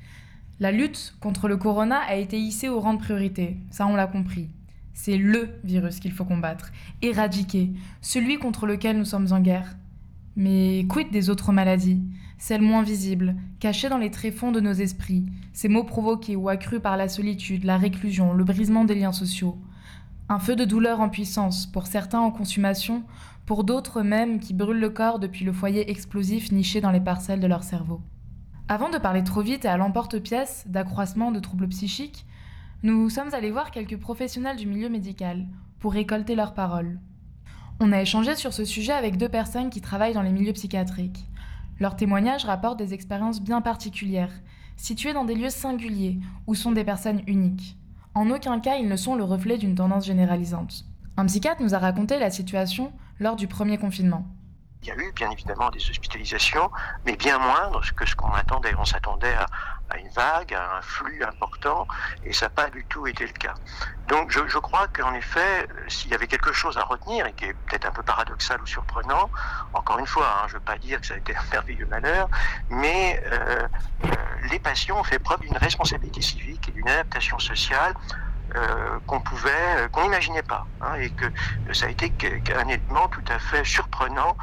La lutte contre le corona a été hissée au rang de priorité, ça on l'a compris. C'est LE virus qu'il faut combattre, éradiquer, celui contre lequel nous sommes en guerre. Mais quid des autres maladies, celles moins visibles, cachées dans les tréfonds de nos esprits, ces maux provoqués ou accrus par la solitude, la réclusion, le brisement des liens sociaux. Un feu de douleur en puissance, pour certains en consommation, pour d'autres même qui brûlent le corps depuis le foyer explosif niché dans les parcelles de leur cerveau. Avant de parler trop vite et à l'emporte-pièce d'accroissement de troubles psychiques, nous sommes allés voir quelques professionnels du milieu médical pour récolter leurs paroles. On a échangé sur ce sujet avec deux personnes qui travaillent dans les milieux psychiatriques. Leurs témoignages rapportent des expériences bien particulières, situées dans des lieux singuliers où sont des personnes uniques. En aucun cas, ils ne sont le reflet d'une tendance généralisante. Un psychiatre nous a raconté la situation lors du premier confinement. Il y a eu bien évidemment des hospitalisations, mais bien moindres que ce qu'on attendait. On s'attendait à, à une vague, à un flux important, et ça n'a pas du tout été le cas. Donc je, je crois qu'en effet, s'il y avait quelque chose à retenir, et qui est peut-être un peu paradoxal ou surprenant, encore une fois, hein, je ne veux pas dire que ça a été un merveilleux malheur, mais euh, euh, les patients ont fait preuve d'une responsabilité civique et d'une adaptation sociale Euh, qu'on pouvait, euh, qu'on n'imaginait pas, hein, et que euh, ça a été qu'un élément tout à fait surprenant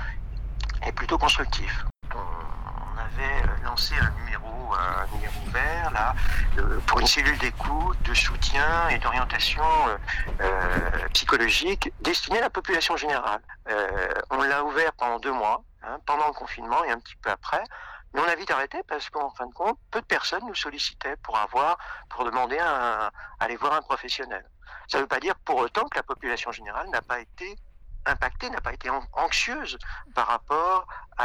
et plutôt constructif. On, on avait lancé un numéro, un numéro vert là, euh, pour une cellule d'écoute, de soutien et d'orientation euh, euh, psychologique destinée à la population générale. Euh, on l'a ouvert pendant deux mois, hein, pendant le confinement et un petit peu après. Mais on a vite arrêté parce qu'en fin de compte, peu de personnes nous sollicitaient pour avoir, pour demander à, à aller voir un professionnel. Ça ne veut pas dire pour autant que la population générale n'a pas été impactée, n'a pas été anxieuse par rapport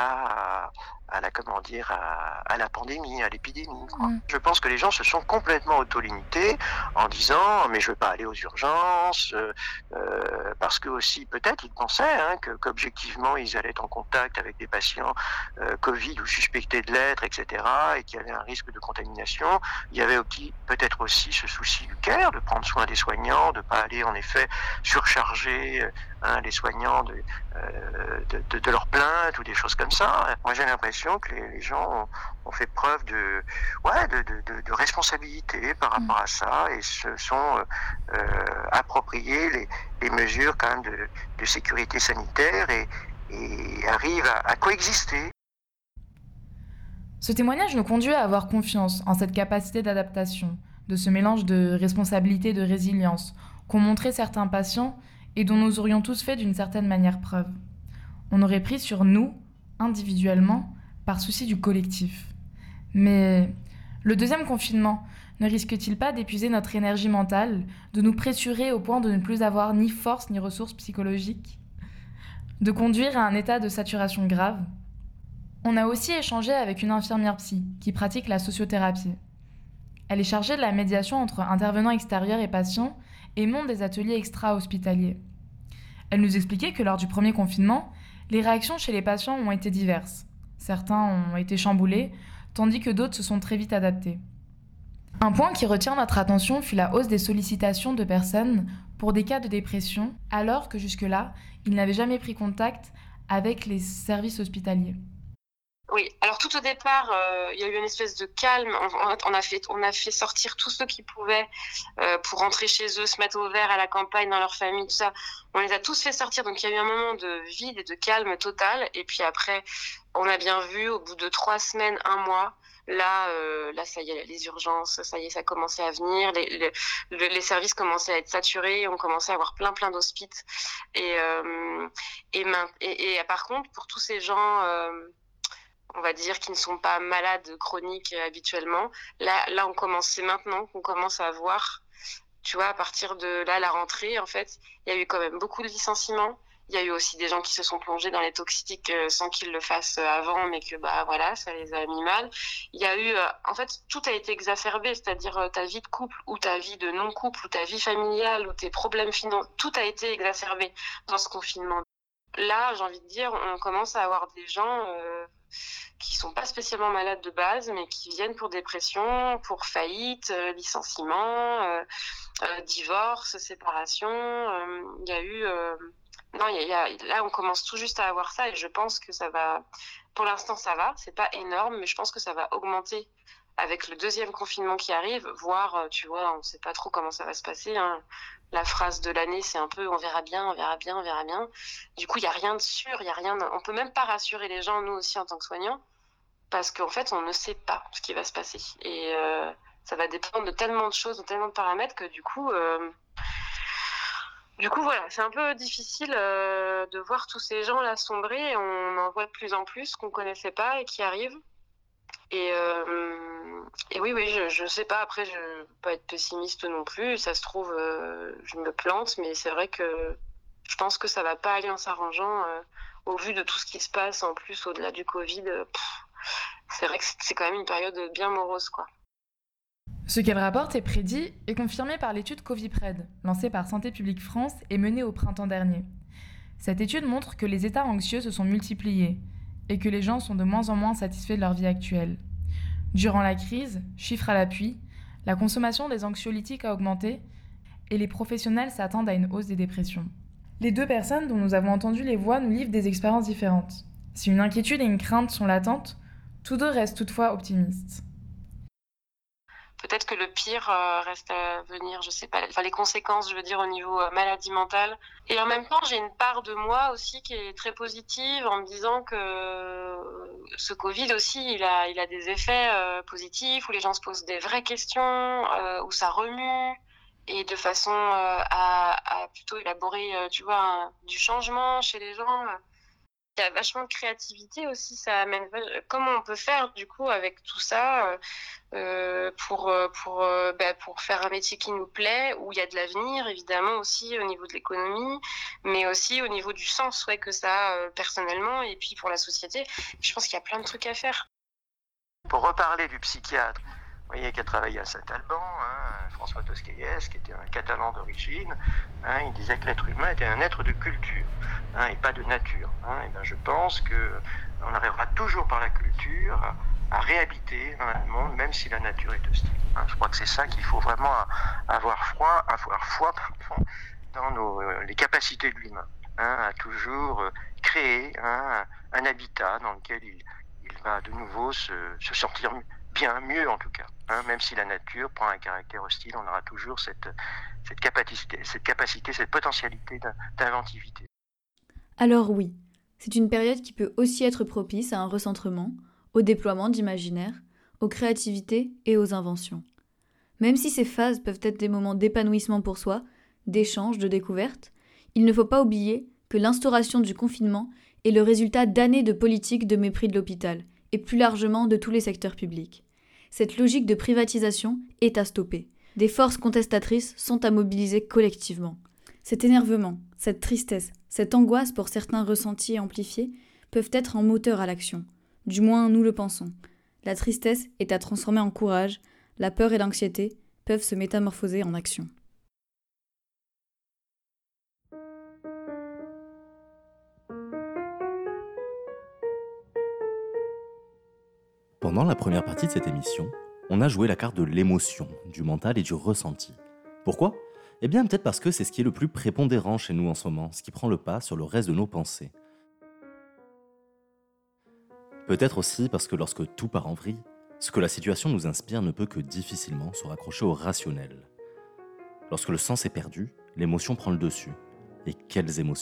à, à la comment dire à, à la pandémie, à l'épidémie. Quoi. Mmh. Je pense que les gens se sont complètement auto-limités en disant mais je veux pas aller aux urgences euh, euh, parce que aussi peut-être ils pensaient hein, que qu'objectivement ils allaient être en contact avec des patients euh, Covid ou suspectés de l'être, et cetera et qu'il y avait un risque de contamination. Il y avait aussi, peut-être aussi ce souci du care, de prendre soin des soignants, de pas aller en effet surcharger hein, les soignants de, euh, de, de, de leurs plaintes ou des choses comme ça. Moi j'ai l'impression que les, les gens ont, ont fait preuve de, ouais, de, de, de, de responsabilité par rapport à ça et se sont euh, appropriés les, les mesures quand même de, de sécurité sanitaire et, et arrivent à, à coexister. Ce témoignage nous conduit à avoir confiance en cette capacité d'adaptation, de ce mélange de responsabilité et de résilience qu'ont montré certains patients et dont nous aurions tous fait d'une certaine manière preuve. On aurait pris sur nous, individuellement, par souci du collectif. Mais le deuxième confinement ne risque-t-il pas d'épuiser notre énergie mentale, de nous pressurer au point de ne plus avoir ni force ni ressources psychologiques, de conduire à un état de saturation grave? On a aussi échangé avec une infirmière psy qui pratique la sociothérapie. Elle est chargée de la médiation entre intervenants extérieurs et patients et monte des ateliers extra-hospitaliers. Elle nous expliquait que lors du premier confinement, les réactions chez les patients ont été diverses. Certains ont été chamboulés, tandis que d'autres se sont très vite adaptés. Un point qui retient notre attention fut la hausse des sollicitations de personnes pour des cas de dépression, alors que jusque-là, ils n'avaient jamais pris contact avec les services hospitaliers. Oui, alors tout au départ, euh, il y a eu une espèce de calme. On, on, a fait, on a fait sortir tous ceux qui pouvaient euh, pour rentrer chez eux, se mettre au vert à la campagne, dans leur famille, tout ça. On les a tous fait sortir, donc il y a eu un moment de vide et de calme total. Et puis après, on a bien vu, au bout de trois semaines, un mois, là, euh, là, ça y est, les urgences, ça y est, ça commençait à venir. Les, les, les services commençaient à être saturés, on commençait à avoir plein, plein d'hospices. Et, euh, et, et, et par contre, pour tous ces gens... Euh, on va dire, qui ne sont pas malades chroniques habituellement. Là, là, on commence, c'est maintenant qu'on commence à voir, tu vois, à partir de là, la rentrée, en fait, il y a eu quand même beaucoup de licenciements, Il y a eu aussi des gens qui se sont plongés dans les toxiques euh, sans qu'ils le fassent avant, mais que bah voilà, ça les a mis mal. Il y a eu, euh, en fait, tout a été exacerbé, c'est-à-dire euh, ta vie de couple ou ta vie de non-couple ou ta vie familiale ou tes problèmes financiers, tout a été exacerbé dans ce confinement. Là, j'ai envie de dire, on commence à avoir des gens euh, qui sont pas spécialement malades de base, mais qui viennent pour dépression, pour faillite, euh, licenciement, euh, euh, divorce, séparation. Euh, Il y a eu... Euh, Non, il y a, il y a, là, on commence tout juste à avoir ça et je pense que ça va... Pour l'instant, ça va. C'est pas énorme, mais je pense que ça va augmenter avec le deuxième confinement qui arrive, voire, tu vois, on sait pas trop comment ça va se passer. Hein. La phrase de l'année, c'est un peu « on verra bien, on verra bien, on verra bien ». Du coup, il y a rien de sûr, il y a rien... De... On peut même pas rassurer les gens, nous aussi, en tant que soignants, parce qu'en fait, on ne sait pas ce qui va se passer. Et euh, ça va dépendre de tellement de choses, de tellement de paramètres que du coup... Euh... Du coup, voilà, c'est un peu difficile euh, de voir tous ces gens-là sombrer. On en voit de plus en plus qu'on connaissait pas et qui arrivent. Et, euh, et oui, oui, je, je sais pas. Après, je veux pas être pessimiste non plus. Ça se trouve, euh, je me plante, mais c'est vrai que je pense que ça va pas aller en s'arrangeant. Euh, au vu de tout ce qui se passe, en plus, au-delà du Covid, pff, c'est vrai que c'est quand même une période bien morose, quoi. Ce qu'elle rapporte est prédit et confirmé par l'étude Covipred, lancée par Santé publique France et menée au printemps dernier. Cette étude montre que les états anxieux se sont multipliés et que les gens sont de moins en moins satisfaits de leur vie actuelle. Durant la crise, chiffre à l'appui, la consommation des anxiolytiques a augmenté et les professionnels s'attendent à une hausse des dépressions. Les deux personnes dont nous avons entendu les voix nous livrent des expériences différentes. Si une inquiétude et une crainte sont latentes, tous deux restent toutefois optimistes. Peut-être que le pire euh, reste à venir, je sais pas, enfin les conséquences, je veux dire, au niveau euh, maladie mentale. Et en même temps, j'ai une part de moi aussi qui est très positive en me disant que euh, ce Covid aussi, il a, il a des effets euh, positifs où les gens se posent des vraies questions, euh, où ça remue et de façon euh, à, à plutôt élaborer, euh, tu vois, un, du changement chez les gens. Euh. Il y a vachement de créativité aussi, ça amène. Comment on peut faire du coup avec tout ça euh, pour pour euh, bah, pour faire un métier qui nous plaît, où il y a de l'avenir évidemment aussi au niveau de l'économie, mais aussi au niveau du sens ouais que ça a euh, personnellement et puis pour la société. Je pense qu'il y a plein de trucs à faire. Pour reparler du psychiatre, vous voyez, qui a travaillé à Saint-Alban, hein, François Tosquelles, qui était un Catalan d'origine, hein, il disait que l'être humain était un être de culture, hein, et pas de nature. Hein, et ben je pense qu'on arrivera toujours par la culture à, à réhabiter hein, le monde, même si la nature est hostile. Hein. Je crois que c'est ça qu'il faut vraiment avoir froid, avoir foi pardon, dans nos, les capacités de l'humain, hein, à toujours créer hein, un habitat dans lequel il, il va de nouveau se, se sentir mieux. Bien, mieux en tout cas. Hein, même si la nature prend un caractère hostile, on aura toujours cette, cette, capacité, cette capacité, cette potentialité d'inventivité. Alors oui, c'est une période qui peut aussi être propice à un recentrement, au déploiement d'imaginaire, aux créativités et aux inventions. Même si ces phases peuvent être des moments d'épanouissement pour soi, d'échange, de découverte, il ne faut pas oublier que l'instauration du confinement est le résultat d'années de politique de mépris de l'hôpital, et plus largement de tous les secteurs publics. Cette logique de privatisation est à stopper. Des forces contestatrices sont à mobiliser collectivement. Cet énervement, cette tristesse, cette angoisse pour certains ressentis et amplifiés peuvent être un moteur à l'action. Du moins, nous le pensons. La tristesse est à transformer en courage, la peur et l'anxiété peuvent se métamorphoser en action. Pendant la première partie de cette émission, on a joué la carte de l'émotion, du mental et du ressenti. Pourquoi ? Eh bien peut-être parce que c'est ce qui est le plus prépondérant chez nous en ce moment, ce qui prend le pas sur le reste de nos pensées. Peut-être aussi parce que lorsque tout part en vrille, ce que la situation nous inspire ne peut que difficilement se raccrocher au rationnel. Lorsque le sens est perdu, l'émotion prend le dessus. Et quelles émotions !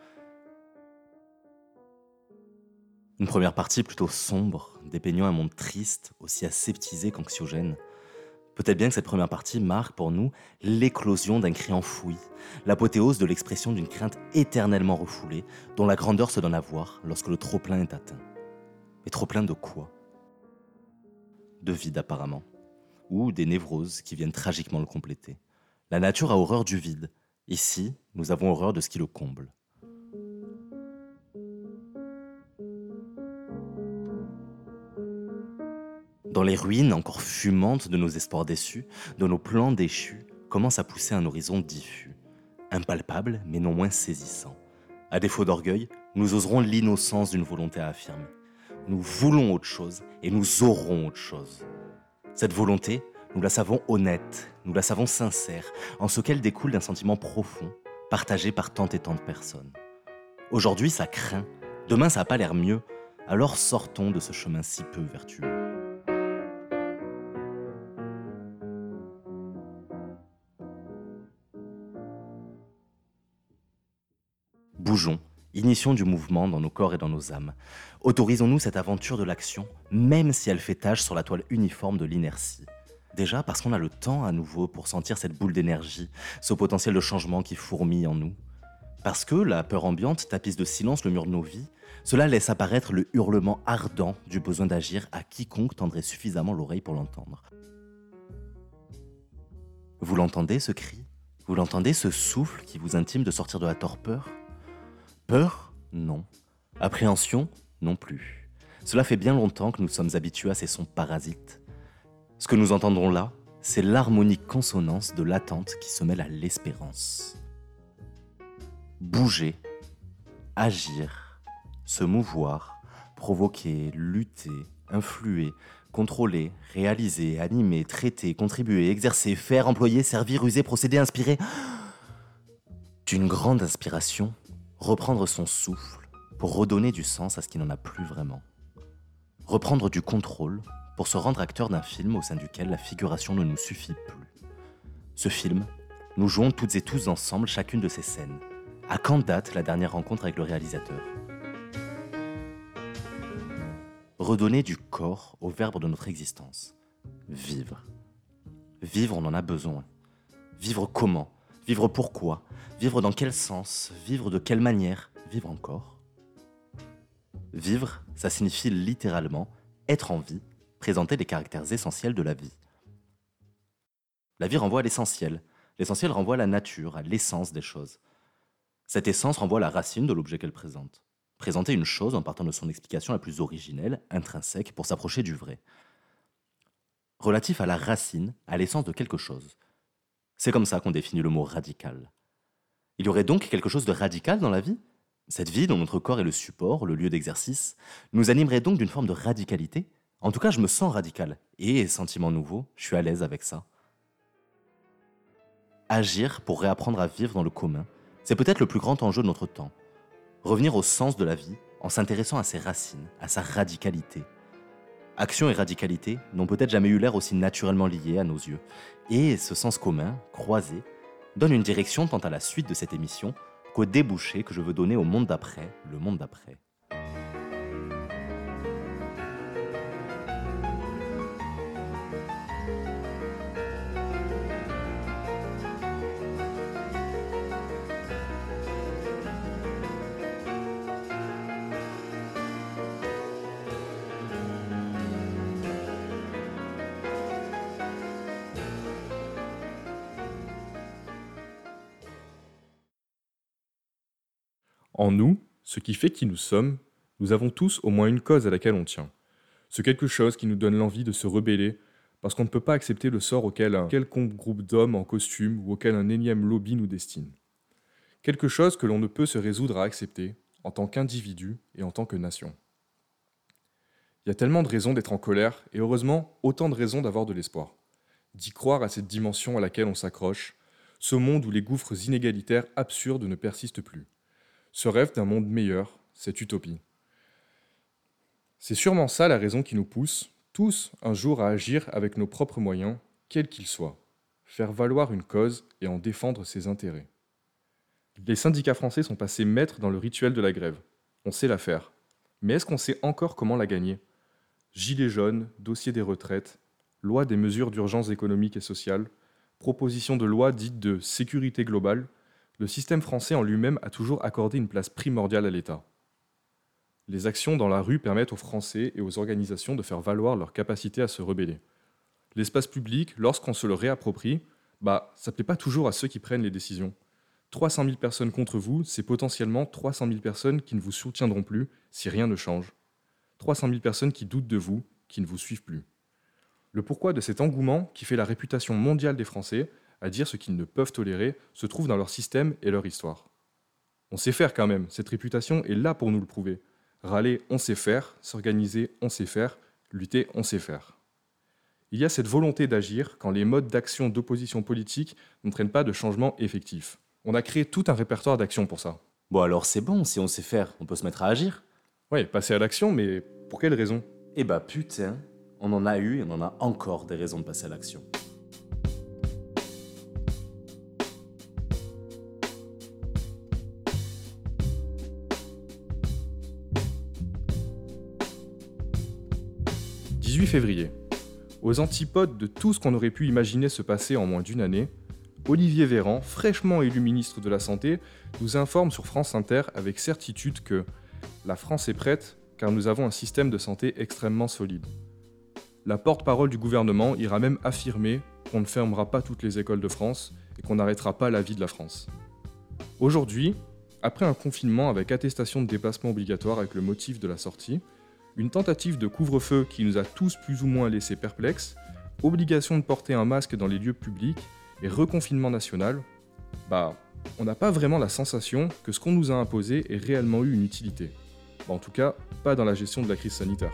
Une première partie plutôt sombre, dépeignant un monde triste, aussi aseptisé qu'anxiogène. Peut-être bien que cette première partie marque pour nous l'éclosion d'un cri enfoui, l'apothéose de l'expression d'une crainte éternellement refoulée, dont la grandeur se donne à voir lorsque le trop-plein est atteint. Mais trop-plein de quoi ? De vide apparemment, ou des névroses qui viennent tragiquement le compléter. La nature a horreur du vide, ici, nous avons horreur de ce qui le comble. Dans les ruines encore fumantes de nos espoirs déçus, de nos plans déchus, commence à pousser un horizon diffus, impalpable mais non moins saisissant. À défaut d'orgueil, nous oserons l'innocence d'une volonté à affirmer. Nous voulons autre chose et nous aurons autre chose. Cette volonté, nous la savons honnête, nous la savons sincère, en ce qu'elle découle d'un sentiment profond, partagé par tant et tant de personnes. Aujourd'hui, ça craint, demain, ça n'a pas l'air mieux, alors sortons de ce chemin si peu vertueux. Bougeons, initions du mouvement dans nos corps et dans nos âmes. Autorisons-nous cette aventure de l'action, même si elle fait tache sur la toile uniforme de l'inertie. Déjà parce qu'on a le temps à nouveau pour sentir cette boule d'énergie, ce potentiel de changement qui fourmille en nous. Parce que la peur ambiante tapisse de silence le mur de nos vies, cela laisse apparaître le hurlement ardent du besoin d'agir à quiconque tendrait suffisamment l'oreille pour l'entendre. Vous l'entendez ce cri ? Vous l'entendez ce souffle qui vous intime de sortir de la torpeur ? Peur ? Non. Appréhension ? Non plus. Cela fait bien longtemps que nous sommes habitués à ces sons parasites. Ce que nous entendons là, c'est l'harmonique consonance de l'attente qui se mêle à l'espérance. Bouger, agir, se mouvoir, provoquer, lutter, influer, contrôler, réaliser, animer, traiter, contribuer, exercer, faire, employer, servir, user, procéder, inspirer. D'une grande inspiration, reprendre son souffle pour redonner du sens à ce qui n'en a plus vraiment. Reprendre du contrôle pour se rendre acteur d'un film au sein duquel la figuration ne nous suffit plus. Ce film, nous jouons toutes et tous ensemble chacune de ces scènes. À quand date la dernière rencontre avec le réalisateur ? Redonner du corps au verbe de notre existence. Vivre. Vivre, on en a besoin. Vivre comment ? Vivre pourquoi ? Vivre dans quel sens ? Vivre de quelle manière ? Vivre encore ? Vivre, ça signifie littéralement être en vie, présenter les caractères essentiels de la vie. La vie renvoie à l'essentiel. L'essentiel renvoie à la nature, à l'essence des choses. Cette essence renvoie à la racine de l'objet qu'elle présente. Présenter une chose en partant de son explication la plus originelle, intrinsèque, pour s'approcher du vrai. Relatif à la racine, à l'essence de quelque chose. C'est comme ça qu'on définit le mot radical. Il y aurait donc quelque chose de radical dans la vie ? Cette vie, dont notre corps est le support, le lieu d'exercice, nous animerait donc d'une forme de radicalité ? En tout cas, je me sens radical. Et, sentiment nouveau, je suis à l'aise avec ça. Agir pour réapprendre à vivre dans le commun, c'est peut-être le plus grand enjeu de notre temps. Revenir au sens de la vie en s'intéressant à ses racines, à sa radicalité. Action et radicalité n'ont peut-être jamais eu l'air aussi naturellement liés à nos yeux. Et ce sens commun, croisé, donne une direction tant à la suite de cette émission qu'au débouché que je veux donner au monde d'après, le monde d'après. En nous, ce qui fait qui nous sommes, nous avons tous au moins une cause à laquelle on tient. Ce quelque chose qui nous donne l'envie de se rebeller parce qu'on ne peut pas accepter le sort auquel un quelconque groupe d'hommes en costume ou auquel un énième lobby nous destine. Quelque chose que l'on ne peut se résoudre à accepter en tant qu'individu et en tant que nation. Il y a tellement de raisons d'être en colère et heureusement autant de raisons d'avoir de l'espoir. D'y croire à cette dimension à laquelle on s'accroche, ce monde où les gouffres inégalitaires absurdes ne persistent plus. Ce rêve d'un monde meilleur, cette utopie. C'est sûrement ça la raison qui nous pousse, tous, un jour à agir avec nos propres moyens, quels qu'ils soient. Faire valoir une cause et en défendre ses intérêts. Les syndicats français sont passés maîtres dans le rituel de la grève. On sait la faire. Mais est-ce qu'on sait encore comment la gagner ? Gilets jaunes, dossier des retraites, loi des mesures d'urgence économique et sociale, proposition de loi dite de sécurité globale, le système français en lui-même a toujours accordé une place primordiale à l'État. Les actions dans la rue permettent aux Français et aux organisations de faire valoir leur capacité à se rebeller. L'espace public, lorsqu'on se le réapproprie, bah, ça ne plaît pas toujours à ceux qui prennent les décisions. trois cent mille personnes contre vous, c'est potentiellement trois cent mille personnes qui ne vous soutiendront plus si rien ne change. trois cent mille personnes qui doutent de vous, qui ne vous suivent plus. Le pourquoi de cet engouement qui fait la réputation mondiale des Français à dire ce qu'ils ne peuvent tolérer se trouve dans leur système et leur histoire. On sait faire quand même, cette réputation est là pour nous le prouver. Râler, on sait faire, s'organiser, on sait faire, lutter, on sait faire. Il y a cette volonté d'agir quand les modes d'action d'opposition politique n'entraînent pas de changement effectif. On a créé tout un répertoire d'actions pour ça. Bon alors c'est bon, si on sait faire, on peut se mettre à agir. Ouais, passer à l'action, mais pour quelle raison ? Eh bah putain, on en a eu et on en a encore des raisons de passer à l'action. dix-huit février. Aux antipodes de tout ce qu'on aurait pu imaginer se passer en moins d'une année, Olivier Véran, fraîchement élu ministre de la Santé, nous informe sur France Inter avec certitude que la France est prête car nous avons un système de santé extrêmement solide. La porte-parole du gouvernement ira même affirmer qu'on ne fermera pas toutes les écoles de France et qu'on n'arrêtera pas la vie de la France. Aujourd'hui, après un confinement avec attestation de déplacement obligatoire avec le motif de la sortie, une tentative de couvre-feu qui nous a tous plus ou moins laissés perplexes, obligation de porter un masque dans les lieux publics et reconfinement national, bah, on n'a pas vraiment la sensation que ce qu'on nous a imposé ait réellement eu une utilité. Bah, en tout cas, pas dans la gestion de la crise sanitaire.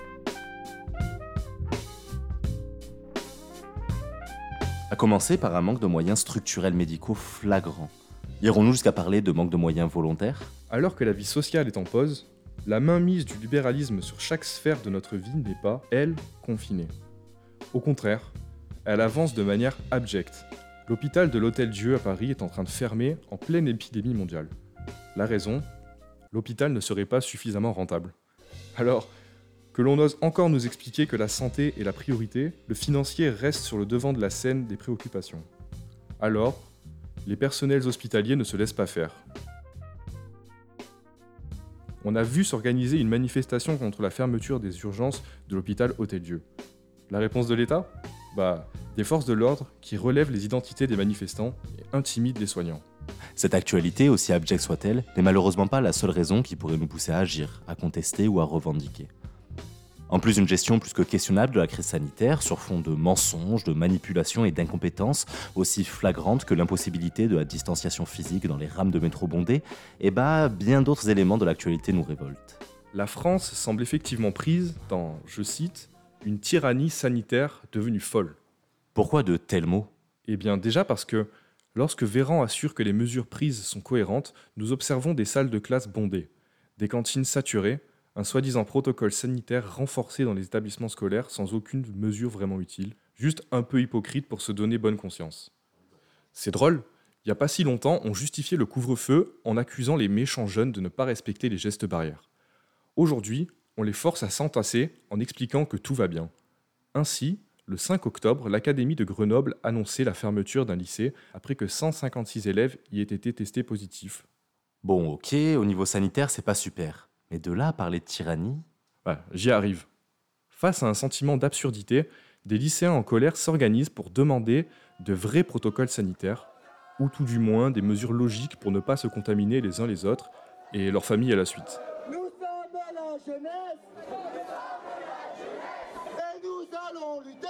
À commencer par un manque de moyens structurels médicaux flagrant. Irons-nous jusqu'à parler de manque de moyens volontaires ? Alors que la vie sociale est en pause, la mainmise du libéralisme sur chaque sphère de notre vie n'est pas, elle, confinée. Au contraire, elle avance de manière abjecte. L'hôpital de l'Hôtel-Dieu à Paris est en train de fermer en pleine épidémie mondiale. La raison ? L'hôpital ne serait pas suffisamment rentable. Alors, que l'on ose encore nous expliquer que la santé est la priorité, le financier reste sur le devant de la scène des préoccupations. Alors, les personnels hospitaliers ne se laissent pas faire. On a vu s'organiser une manifestation contre la fermeture des urgences de l'hôpital Hôtel-Dieu. La réponse de l'État ? Bah, des forces de l'ordre qui relèvent les identités des manifestants et intimident les soignants. Cette actualité, aussi abjecte soit-elle, n'est malheureusement pas la seule raison qui pourrait nous pousser à agir, à contester ou à revendiquer. En plus d'une gestion plus que questionnable de la crise sanitaire, sur fond de mensonges, de manipulations et d'incompétences, aussi flagrantes que l'impossibilité de la distanciation physique dans les rames de métro bondées, et bah, bien d'autres éléments de l'actualité nous révoltent. La France semble effectivement prise dans, je cite, une tyrannie sanitaire devenue folle. Pourquoi de tels mots ? Eh bien déjà parce que, lorsque Véran assure que les mesures prises sont cohérentes, nous observons des salles de classe bondées, des cantines saturées, un soi-disant protocole sanitaire renforcé dans les établissements scolaires sans aucune mesure vraiment utile, juste un peu hypocrite pour se donner bonne conscience. C'est drôle, il n'y a pas si longtemps, on justifiait le couvre-feu en accusant les méchants jeunes de ne pas respecter les gestes barrières. Aujourd'hui, on les force à s'entasser en expliquant que tout va bien. Ainsi, le cinq octobre, l'Académie de Grenoble annonçait la fermeture d'un lycée après que cent cinquante-six élèves y aient été testés positifs. Bon, ok, au niveau sanitaire, c'est pas super. Mais de là à parler de tyrannie ? Ouais, j'y arrive. Face à un sentiment d'absurdité, des lycéens en colère s'organisent pour demander de vrais protocoles sanitaires, ou tout du moins des mesures logiques pour ne pas se contaminer les uns les autres et leur famille à la suite. Nous sommes la jeunesse et nous allons lutter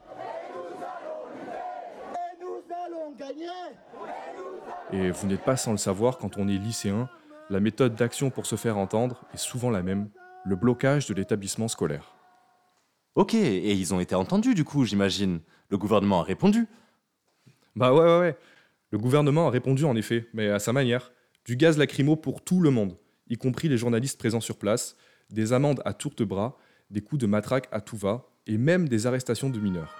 et nous allons gagner. Et vous n'êtes pas sans le savoir, quand on est lycéen, la méthode d'action pour se faire entendre est souvent la même, le blocage de l'établissement scolaire. Ok, et ils ont été entendus du coup, j'imagine. Le gouvernement a répondu. Bah ouais, ouais, ouais. Le gouvernement a répondu en effet, mais à sa manière. Du gaz lacrymo pour tout le monde, y compris les journalistes présents sur place, des amendes à tour de bras, des coups de matraque à tout va, et même des arrestations de mineurs.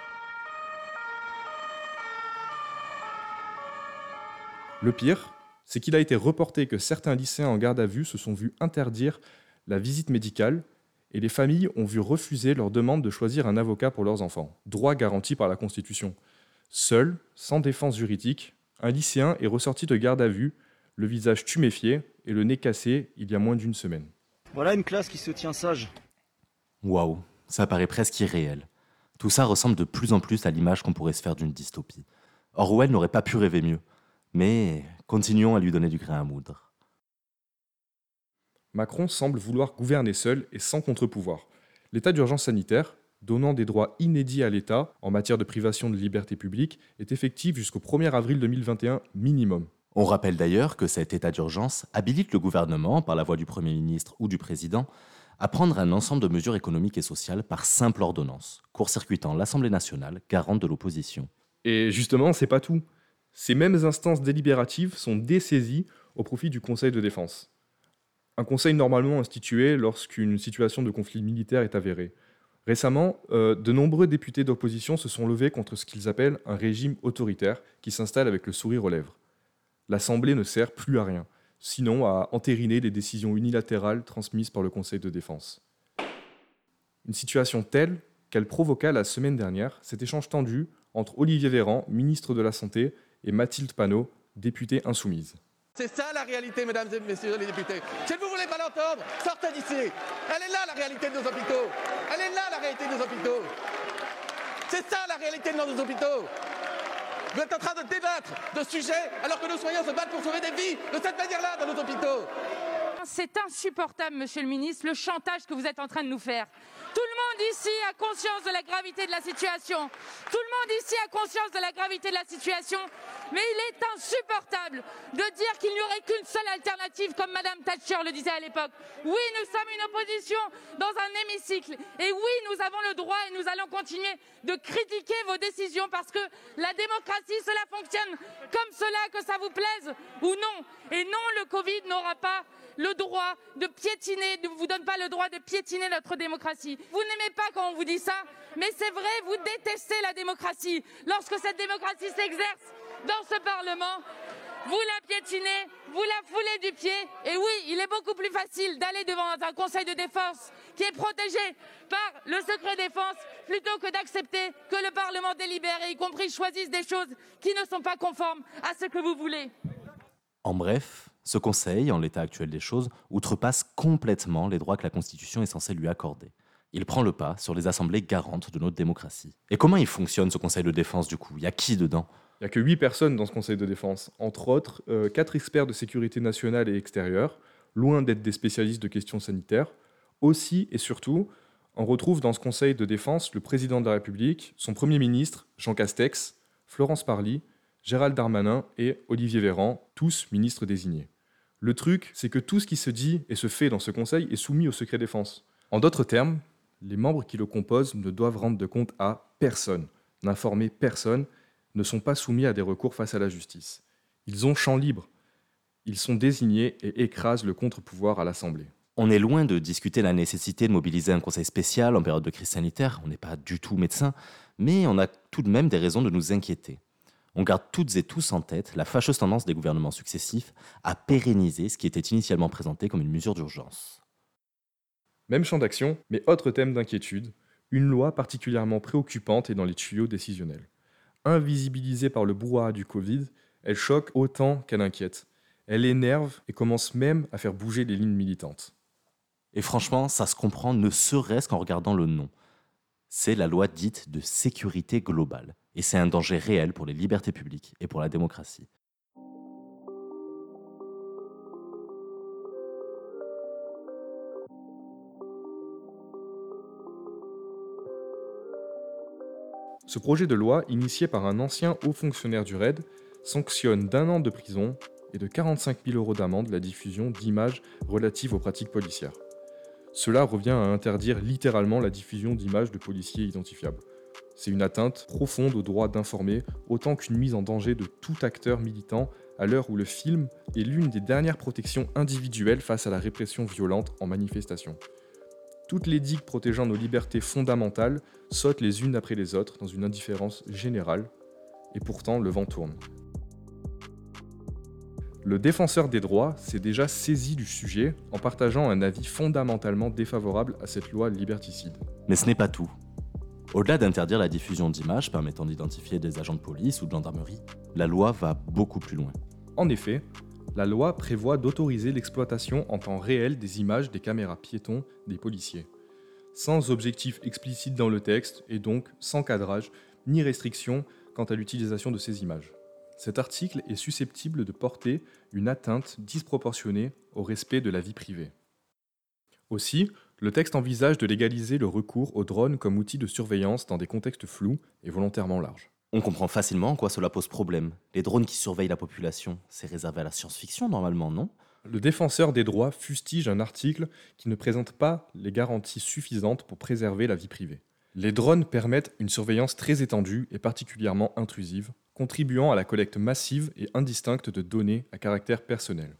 Le pire, c'est qu'il a été reporté que certains lycéens en garde à vue se sont vus interdire la visite médicale et les familles ont vu refuser leur demande de choisir un avocat pour leurs enfants, droit garanti par la Constitution. Seul, sans défense juridique, un lycéen est ressorti de garde à vue, le visage tuméfié et le nez cassé il y a moins d'une semaine. Voilà une classe qui se tient sage. Waouh, ça paraît presque irréel. Tout ça ressemble de plus en plus à l'image qu'on pourrait se faire d'une dystopie. Orwell n'aurait pas pu rêver mieux. Mais continuons à lui donner du grain à moudre. Macron semble vouloir gouverner seul et sans contre-pouvoir. L'état d'urgence sanitaire, donnant des droits inédits à l'État en matière de privation de liberté publique, est effective jusqu'au premier avril deux mille vingt et un minimum. On rappelle d'ailleurs que cet état d'urgence habilite le gouvernement, par la voix du Premier ministre ou du Président, à prendre un ensemble de mesures économiques et sociales par simple ordonnance, court-circuitant l'Assemblée nationale, garante de l'opposition. Et justement, c'est pas tout. Ces mêmes instances délibératives sont dessaisies au profit du Conseil de défense. Un conseil normalement institué lorsqu'une situation de conflit militaire est avérée. Récemment, euh, de nombreux députés d'opposition se sont levés contre ce qu'ils appellent un régime autoritaire qui s'installe avec le sourire aux lèvres. L'Assemblée ne sert plus à rien, sinon à entériner les décisions unilatérales transmises par le Conseil de défense. Une situation telle qu'elle provoqua la semaine dernière cet échange tendu entre Olivier Véran, ministre de la Santé, et Mathilde Panot, députée insoumise. C'est ça la réalité, mesdames et messieurs les députés. Si vous ne voulez pas l'entendre, sortez d'ici. Elle est là la réalité de nos hôpitaux. Elle est là la réalité de nos hôpitaux. C'est ça la réalité de nos hôpitaux. Vous êtes en train de débattre de sujets alors que nos soignants se battent pour sauver des vies de cette manière-là dans nos hôpitaux. C'est insupportable, monsieur le ministre, le chantage que vous êtes en train de nous faire. Tout le monde ici a conscience de la gravité de la situation. Tout le monde ici a conscience de la gravité de la situation. Mais il est insupportable de dire qu'il n'y aurait qu'une seule alternative, comme Madame Thatcher le disait à l'époque. Oui, nous sommes une opposition dans un hémicycle. Et oui, nous avons le droit et nous allons continuer de critiquer vos décisions parce que la démocratie, cela fonctionne comme cela, que ça vous plaise ou non. Et non, le Covid n'aura pas le droit de piétiner, ne vous donne pas le droit de piétiner notre démocratie. Vous n'aimez pas quand on vous dit ça, mais c'est vrai, vous détestez la démocratie. Lorsque cette démocratie s'exerce dans ce Parlement, vous la piétinez, vous la foulez du pied. Et oui, il est beaucoup plus facile d'aller devant un Conseil de défense qui est protégé par le secret défense plutôt que d'accepter que le Parlement délibère et y compris choisisse des choses qui ne sont pas conformes à ce que vous voulez. En bref, ce Conseil, en l'état actuel des choses, outrepasse complètement les droits que la Constitution est censée lui accorder. Il prend le pas sur les assemblées garantes de notre démocratie. Et comment il fonctionne ce Conseil de défense du coup ? Il y a qui dedans ? Il n'y a que huit personnes dans ce Conseil de défense, entre autres euh, quatre experts de sécurité nationale et extérieure, loin d'être des spécialistes de questions sanitaires. Aussi et surtout, on retrouve dans ce Conseil de défense le président de la République, son Premier ministre, Jean Castex, Florence Parly, Gérald Darmanin et Olivier Véran, tous ministres désignés. Le truc, c'est que tout ce qui se dit et se fait dans ce Conseil est soumis au secret défense. En d'autres termes, les membres qui le composent ne doivent rendre de compte à personne, n'informer personne, ne sont pas soumis à des recours face à la justice. Ils ont champ libre. Ils sont désignés et écrasent le contre-pouvoir à l'Assemblée. On est loin de discuter la nécessité de mobiliser un conseil spécial en période de crise sanitaire, on n'est pas du tout médecin, mais on a tout de même des raisons de nous inquiéter. On garde toutes et tous en tête la fâcheuse tendance des gouvernements successifs à pérenniser ce qui était initialement présenté comme une mesure d'urgence. Même champ d'action, mais autre thème d'inquiétude, une loi particulièrement préoccupante est dans les tuyaux décisionnels. Invisibilisée par le brouhaha du Covid, elle choque autant qu'elle inquiète. Elle énerve et commence même à faire bouger les lignes militantes. Et franchement, ça se comprend ne serait-ce qu'en regardant le nom. C'est la loi dite de sécurité globale. Et c'est un danger réel pour les libertés publiques et pour la démocratie. Ce projet de loi, initié par un ancien haut fonctionnaire du R A I D, sanctionne d'un an de prison et de quarante-cinq mille euros d'amende la diffusion d'images relatives aux pratiques policières. Cela revient à interdire littéralement la diffusion d'images de policiers identifiables. C'est une atteinte profonde au droit d'informer, autant qu'une mise en danger de tout acteur militant à l'heure où le film est l'une des dernières protections individuelles face à la répression violente en manifestation. Toutes les digues protégeant nos libertés fondamentales sautent les unes après les autres dans une indifférence générale, et pourtant le vent tourne. Le défenseur des droits s'est déjà saisi du sujet en partageant un avis fondamentalement défavorable à cette loi liberticide. Mais ce n'est pas tout. Au-delà d'interdire la diffusion d'images permettant d'identifier des agents de police ou de gendarmerie, la loi va beaucoup plus loin. En effet, la loi prévoit d'autoriser l'exploitation en temps réel des images des caméras piétons des policiers, sans objectif explicite dans le texte et donc sans cadrage ni restriction quant à l'utilisation de ces images. Cet article est susceptible de porter une atteinte disproportionnée au respect de la vie privée. Aussi, Le texte envisage de légaliser le recours aux drones comme outil de surveillance dans des contextes flous et volontairement larges. On comprend facilement en quoi cela pose problème. Les drones qui surveillent la population, c'est réservé à la science-fiction normalement, non ? Le défenseur des droits fustige un article qui ne présente pas les garanties suffisantes pour préserver la vie privée. Les drones permettent une surveillance très étendue et particulièrement intrusive, contribuant à la collecte massive et indistincte de données à caractère personnel.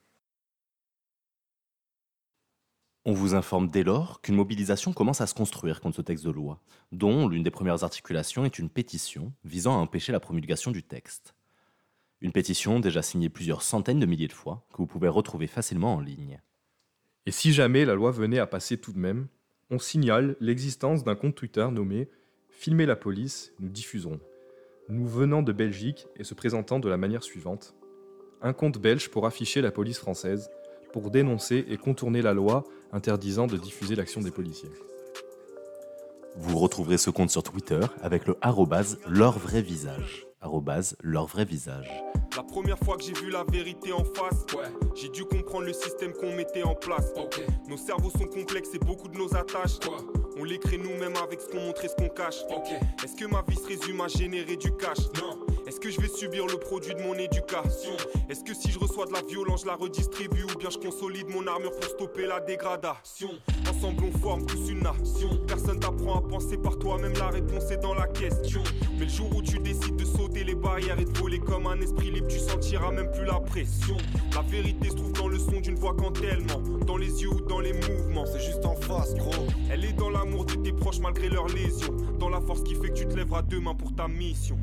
On vous informe dès lors qu'une mobilisation commence à se construire contre ce texte de loi, dont l'une des premières articulations est une pétition visant à empêcher la promulgation du texte. Une pétition déjà signée plusieurs centaines de milliers de fois, que vous pouvez retrouver facilement en ligne. Et si jamais la loi venait à passer tout de même, on signale l'existence d'un compte Twitter nommé « Filmer la police, nous diffuserons », nous venant de Belgique et se présentant de la manière suivante. Un compte belge pour afficher la police française, pour dénoncer et contourner la loi interdisant de diffuser l'action des policiers. Vous retrouverez ce compte sur Twitter avec le arrobase leur vrai visage. Arrobase leur vrai visage. La première fois que j'ai vu la vérité en face, ouais, j'ai dû comprendre le système qu'on mettait en place. Okay. Nos cerveaux sont complexes et beaucoup de nos attaches, quoi, on les crée nous-mêmes avec ce qu'on montre et ce qu'on cache. Okay. Est-ce que ma vie se résume à générer du cash? Non. Est-ce que je vais subir le produit de mon éducation? Est-ce que si je reçois de la violence, je la redistribue ou bien je consolide mon armure pour stopper la dégradation? Ensemble on forme tous une nation. Personne t'apprend à penser par toi-même, la réponse est dans la question. Mais le jour où tu décides de sauter les barrières et de voler comme un esprit libre, tu sentiras même plus la pression. La vérité se trouve dans le son d'une voix quand elle ment, dans les yeux ou dans les mouvements. C'est juste en face, gros. Elle est dans l'amour de tes proches malgré leurs lésions, dans la force qui fait que tu te lèveras demain pour ta mission.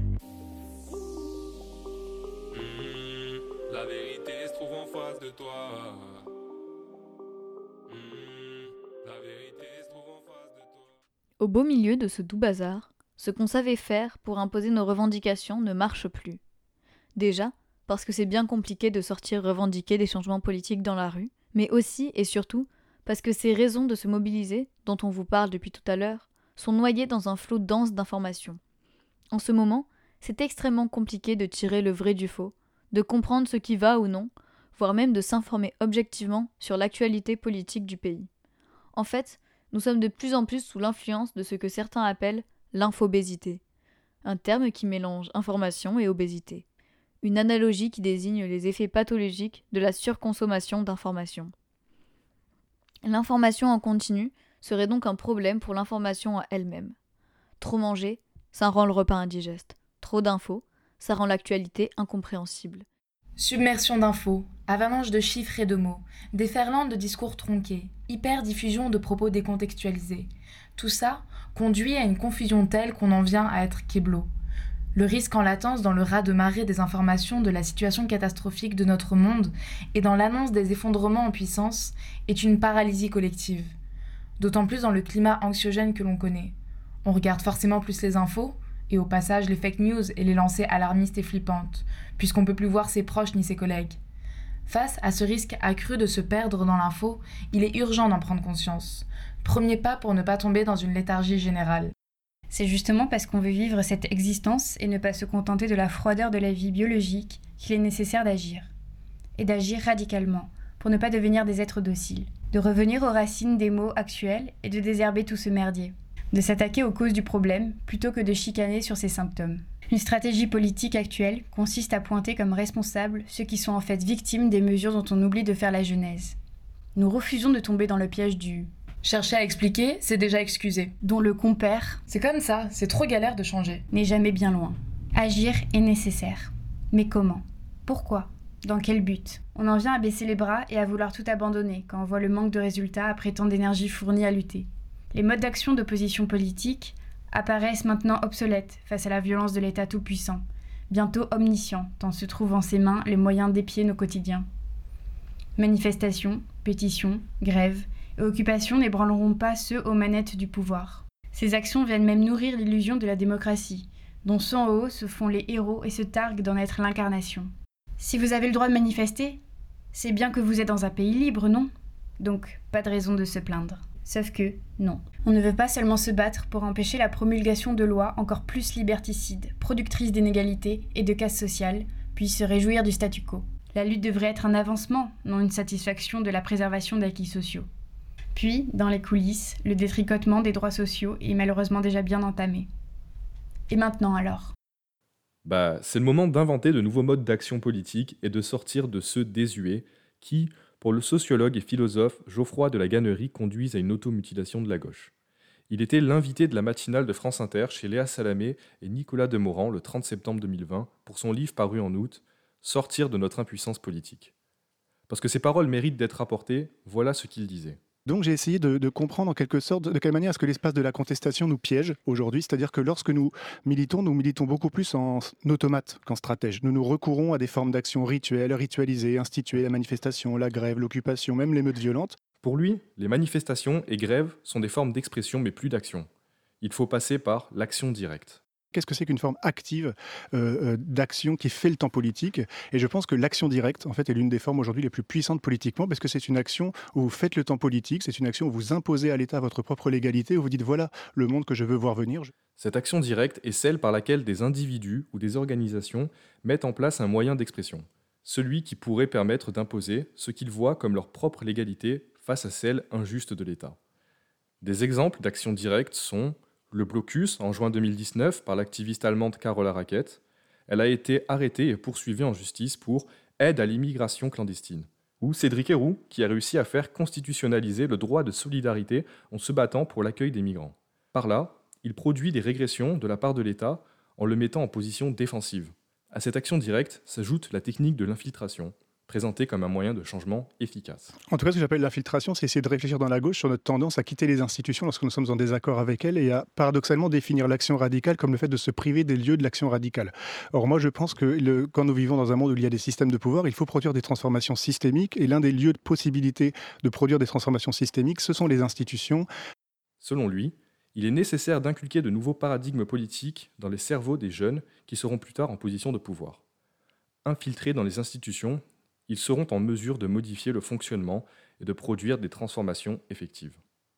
Mmh, la vérité se trouve en face de toi. Mmh, la vérité se trouve en face de toi. Au beau milieu de ce doux bazar, ce qu'on savait faire pour imposer nos revendications ne marche plus. Déjà, parce que c'est bien compliqué de sortir revendiquer des changements politiques dans la rue, mais aussi et surtout parce que ces raisons de se mobiliser, dont on vous parle depuis tout à l'heure, sont noyées dans un flot dense d'informations. En ce moment, c'est extrêmement compliqué de tirer le vrai du faux, de comprendre ce qui va ou non, voire même de s'informer objectivement sur l'actualité politique du pays. En fait, nous sommes de plus en plus sous l'influence de ce que certains appellent l'infobésité, un terme qui mélange information et obésité. Une analogie qui désigne les effets pathologiques de la surconsommation d'informations. L'information en continu serait donc un problème pour l'information elle-même. Trop manger, ça rend le repas indigeste. Trop d'infos, ça rend l'actualité incompréhensible. Submersion d'infos, avalanche de chiffres et de mots, déferlante de discours tronqués, hyper-diffusion de propos décontextualisés. Tout ça conduit à une confusion telle qu'on en vient à être kéblo. Le risque en latence dans le raz-de-marée des informations de la situation catastrophique de notre monde et dans l'annonce des effondrements en puissance est une paralysie collective. D'autant plus dans le climat anxiogène que l'on connaît. On regarde forcément plus les infos, et au passage les fake news et les lancées alarmistes et flippantes, puisqu'on ne peut plus voir ses proches ni ses collègues. Face à ce risque accru de se perdre dans l'info, il est urgent d'en prendre conscience. Premier pas pour ne pas tomber dans une léthargie générale. C'est justement parce qu'on veut vivre cette existence et ne pas se contenter de la froideur de la vie biologique qu'il est nécessaire d'agir. Et d'agir radicalement, pour ne pas devenir des êtres dociles. De revenir aux racines des maux actuels et de désherber tout ce merdier. De s'attaquer aux causes du problème plutôt que de chicaner sur ses symptômes. Une stratégie politique actuelle consiste à pointer comme responsables ceux qui sont en fait victimes des mesures dont on oublie de faire la genèse. Nous refusons de tomber dans le piège du « chercher à expliquer, c'est déjà excuser », dont le compère « c'est comme ça, c'est trop galère de changer » n'est jamais bien loin. Agir est nécessaire. Mais comment? Pourquoi? Dans quel but? On en vient à baisser les bras et à vouloir tout abandonner quand on voit le manque de résultats après tant d'énergie fournie à lutter. Les modes d'action d'opposition politique apparaissent maintenant obsolètes face à la violence de l'État tout-puissant, bientôt omniscient, tant se trouvent en ses mains les moyens d'épier nos quotidiens. Manifestations, pétitions, grèves et occupations n'ébranleront pas ceux aux manettes du pouvoir. Ces actions viennent même nourrir l'illusion de la démocratie, dont ceux en haut se font les héros et se targuent d'en être l'incarnation. Si vous avez le droit de manifester, c'est bien que vous êtes dans un pays libre, non? Donc, pas de raison de se plaindre. Sauf que, non. On ne veut pas seulement se battre pour empêcher la promulgation de lois encore plus liberticides, productrices d'inégalités et de casse sociale, puis se réjouir du statu quo. La lutte devrait être un avancement, non une satisfaction de la préservation d'acquis sociaux. Puis, dans les coulisses, le détricotement des droits sociaux est malheureusement déjà bien entamé. Et maintenant alors ? Bah, c'est le moment d'inventer de nouveaux modes d'action politique et de sortir de ceux désuets qui, pour le sociologue et philosophe Geoffroy de la Gannerie, conduisent à une automutilation de la gauche. Il était l'invité de la matinale de France Inter chez Léa Salamé et Nicolas Demorand le trente septembre deux mille vingt pour son livre paru en août, « Sortir de notre impuissance politique ». Parce que ces paroles méritent d'être rapportées, voilà ce qu'il disait. Donc j'ai essayé de, de comprendre en quelque sorte de quelle manière est-ce que l'espace de la contestation nous piège aujourd'hui, c'est-à-dire que lorsque nous militons, nous militons beaucoup plus en automate qu'en stratège. Nous nous recourons à des formes d'action rituelles, ritualisées, instituées, la manifestation, la grève, l'occupation, même l'émeute violente. Pour lui, les manifestations et grèves sont des formes d'expression mais plus d'action. Il faut passer par l'action directe. Qu'est-ce que c'est qu'une forme active euh, d'action qui fait le temps politique ? Et je pense que l'action directe, en fait, est l'une des formes aujourd'hui les plus puissantes politiquement, parce que c'est une action où vous faites le temps politique, c'est une action où vous imposez à l'État votre propre légalité, où vous dites voilà le monde que je veux voir venir. Cette action directe est celle par laquelle des individus ou des organisations mettent en place un moyen d'expression, celui qui pourrait permettre d'imposer ce qu'ils voient comme leur propre légalité face à celle injuste de l'État. Des exemples d'action directe sont le blocus, en juin deux mille dix-neuf, par l'activiste allemande Carola Rackete. Elle a été arrêtée et poursuivie en justice pour aide à l'immigration clandestine. Ou Cédric Herrou, qui a réussi à faire constitutionnaliser le droit de solidarité en se battant pour l'accueil des migrants. Par là, il produit des régressions de la part de l'État en le mettant en position défensive. À cette action directe s'ajoute la technique de l'infiltration, présentée comme un moyen de changement efficace. En tout cas, ce que j'appelle l'infiltration, c'est essayer de réfléchir dans la gauche sur notre tendance à quitter les institutions lorsque nous sommes en désaccord avec elles et à paradoxalement définir l'action radicale comme le fait de se priver des lieux de l'action radicale. Or, moi, je pense que le, quand nous vivons dans un monde où il y a des systèmes de pouvoir, il faut produire des transformations systémiques et l'un des lieux de possibilité de produire des transformations systémiques, ce sont les institutions. Selon lui, il est nécessaire d'inculquer de nouveaux paradigmes politiques dans les cerveaux des jeunes qui seront plus tard en position de pouvoir. Infiltrés dans les institutions, ils seront en mesure de modifier le fonctionnement et de produire des transformations effectives.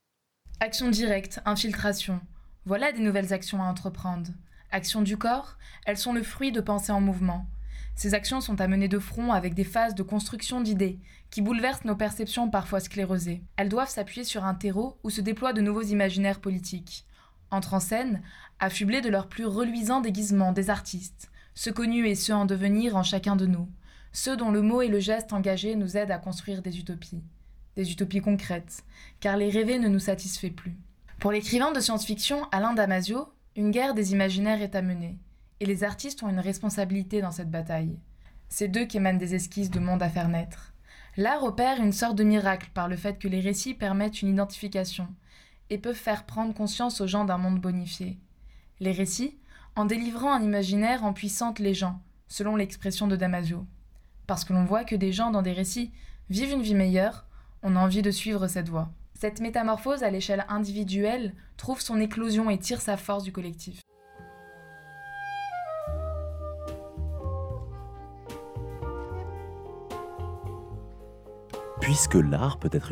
Action directe, infiltration. Voilà des nouvelles actions à entreprendre. Actions du corps, elles sont le fruit de pensées en mouvement. Ces actions sont à mener de front avec des phases de construction d'idées qui bouleversent nos perceptions parfois sclérosées. Elles doivent s'appuyer sur un terreau où se déploient de nouveaux imaginaires politiques. Entrent en scène, affublés de leurs plus reluisants déguisements des artistes, ceux connus et ceux en devenir en chacun de nous. Ceux dont le mot et le geste engagé nous aident à construire des utopies. Des utopies concrètes, car les rêver ne nous satisfait plus. Pour l'écrivain de science-fiction Alain Damasio, une guerre des imaginaires est à mener, et les artistes ont une responsabilité dans cette bataille. C'est d'eux qu'émanent des esquisses de monde à faire naître. L'art opère une sorte de miracle par le fait que les récits permettent une identification et peuvent faire prendre conscience aux gens d'un monde bonifié. Les récits, en délivrant un imaginaire, empuissantent les gens, selon l'expression de Damasio. Parce que l'on voit que des gens dans des récits vivent une vie meilleure, on a envie de suivre cette voie. Cette métamorphose à l'échelle individuelle trouve son éclosion et tire sa force du collectif. Puisque l'art peut être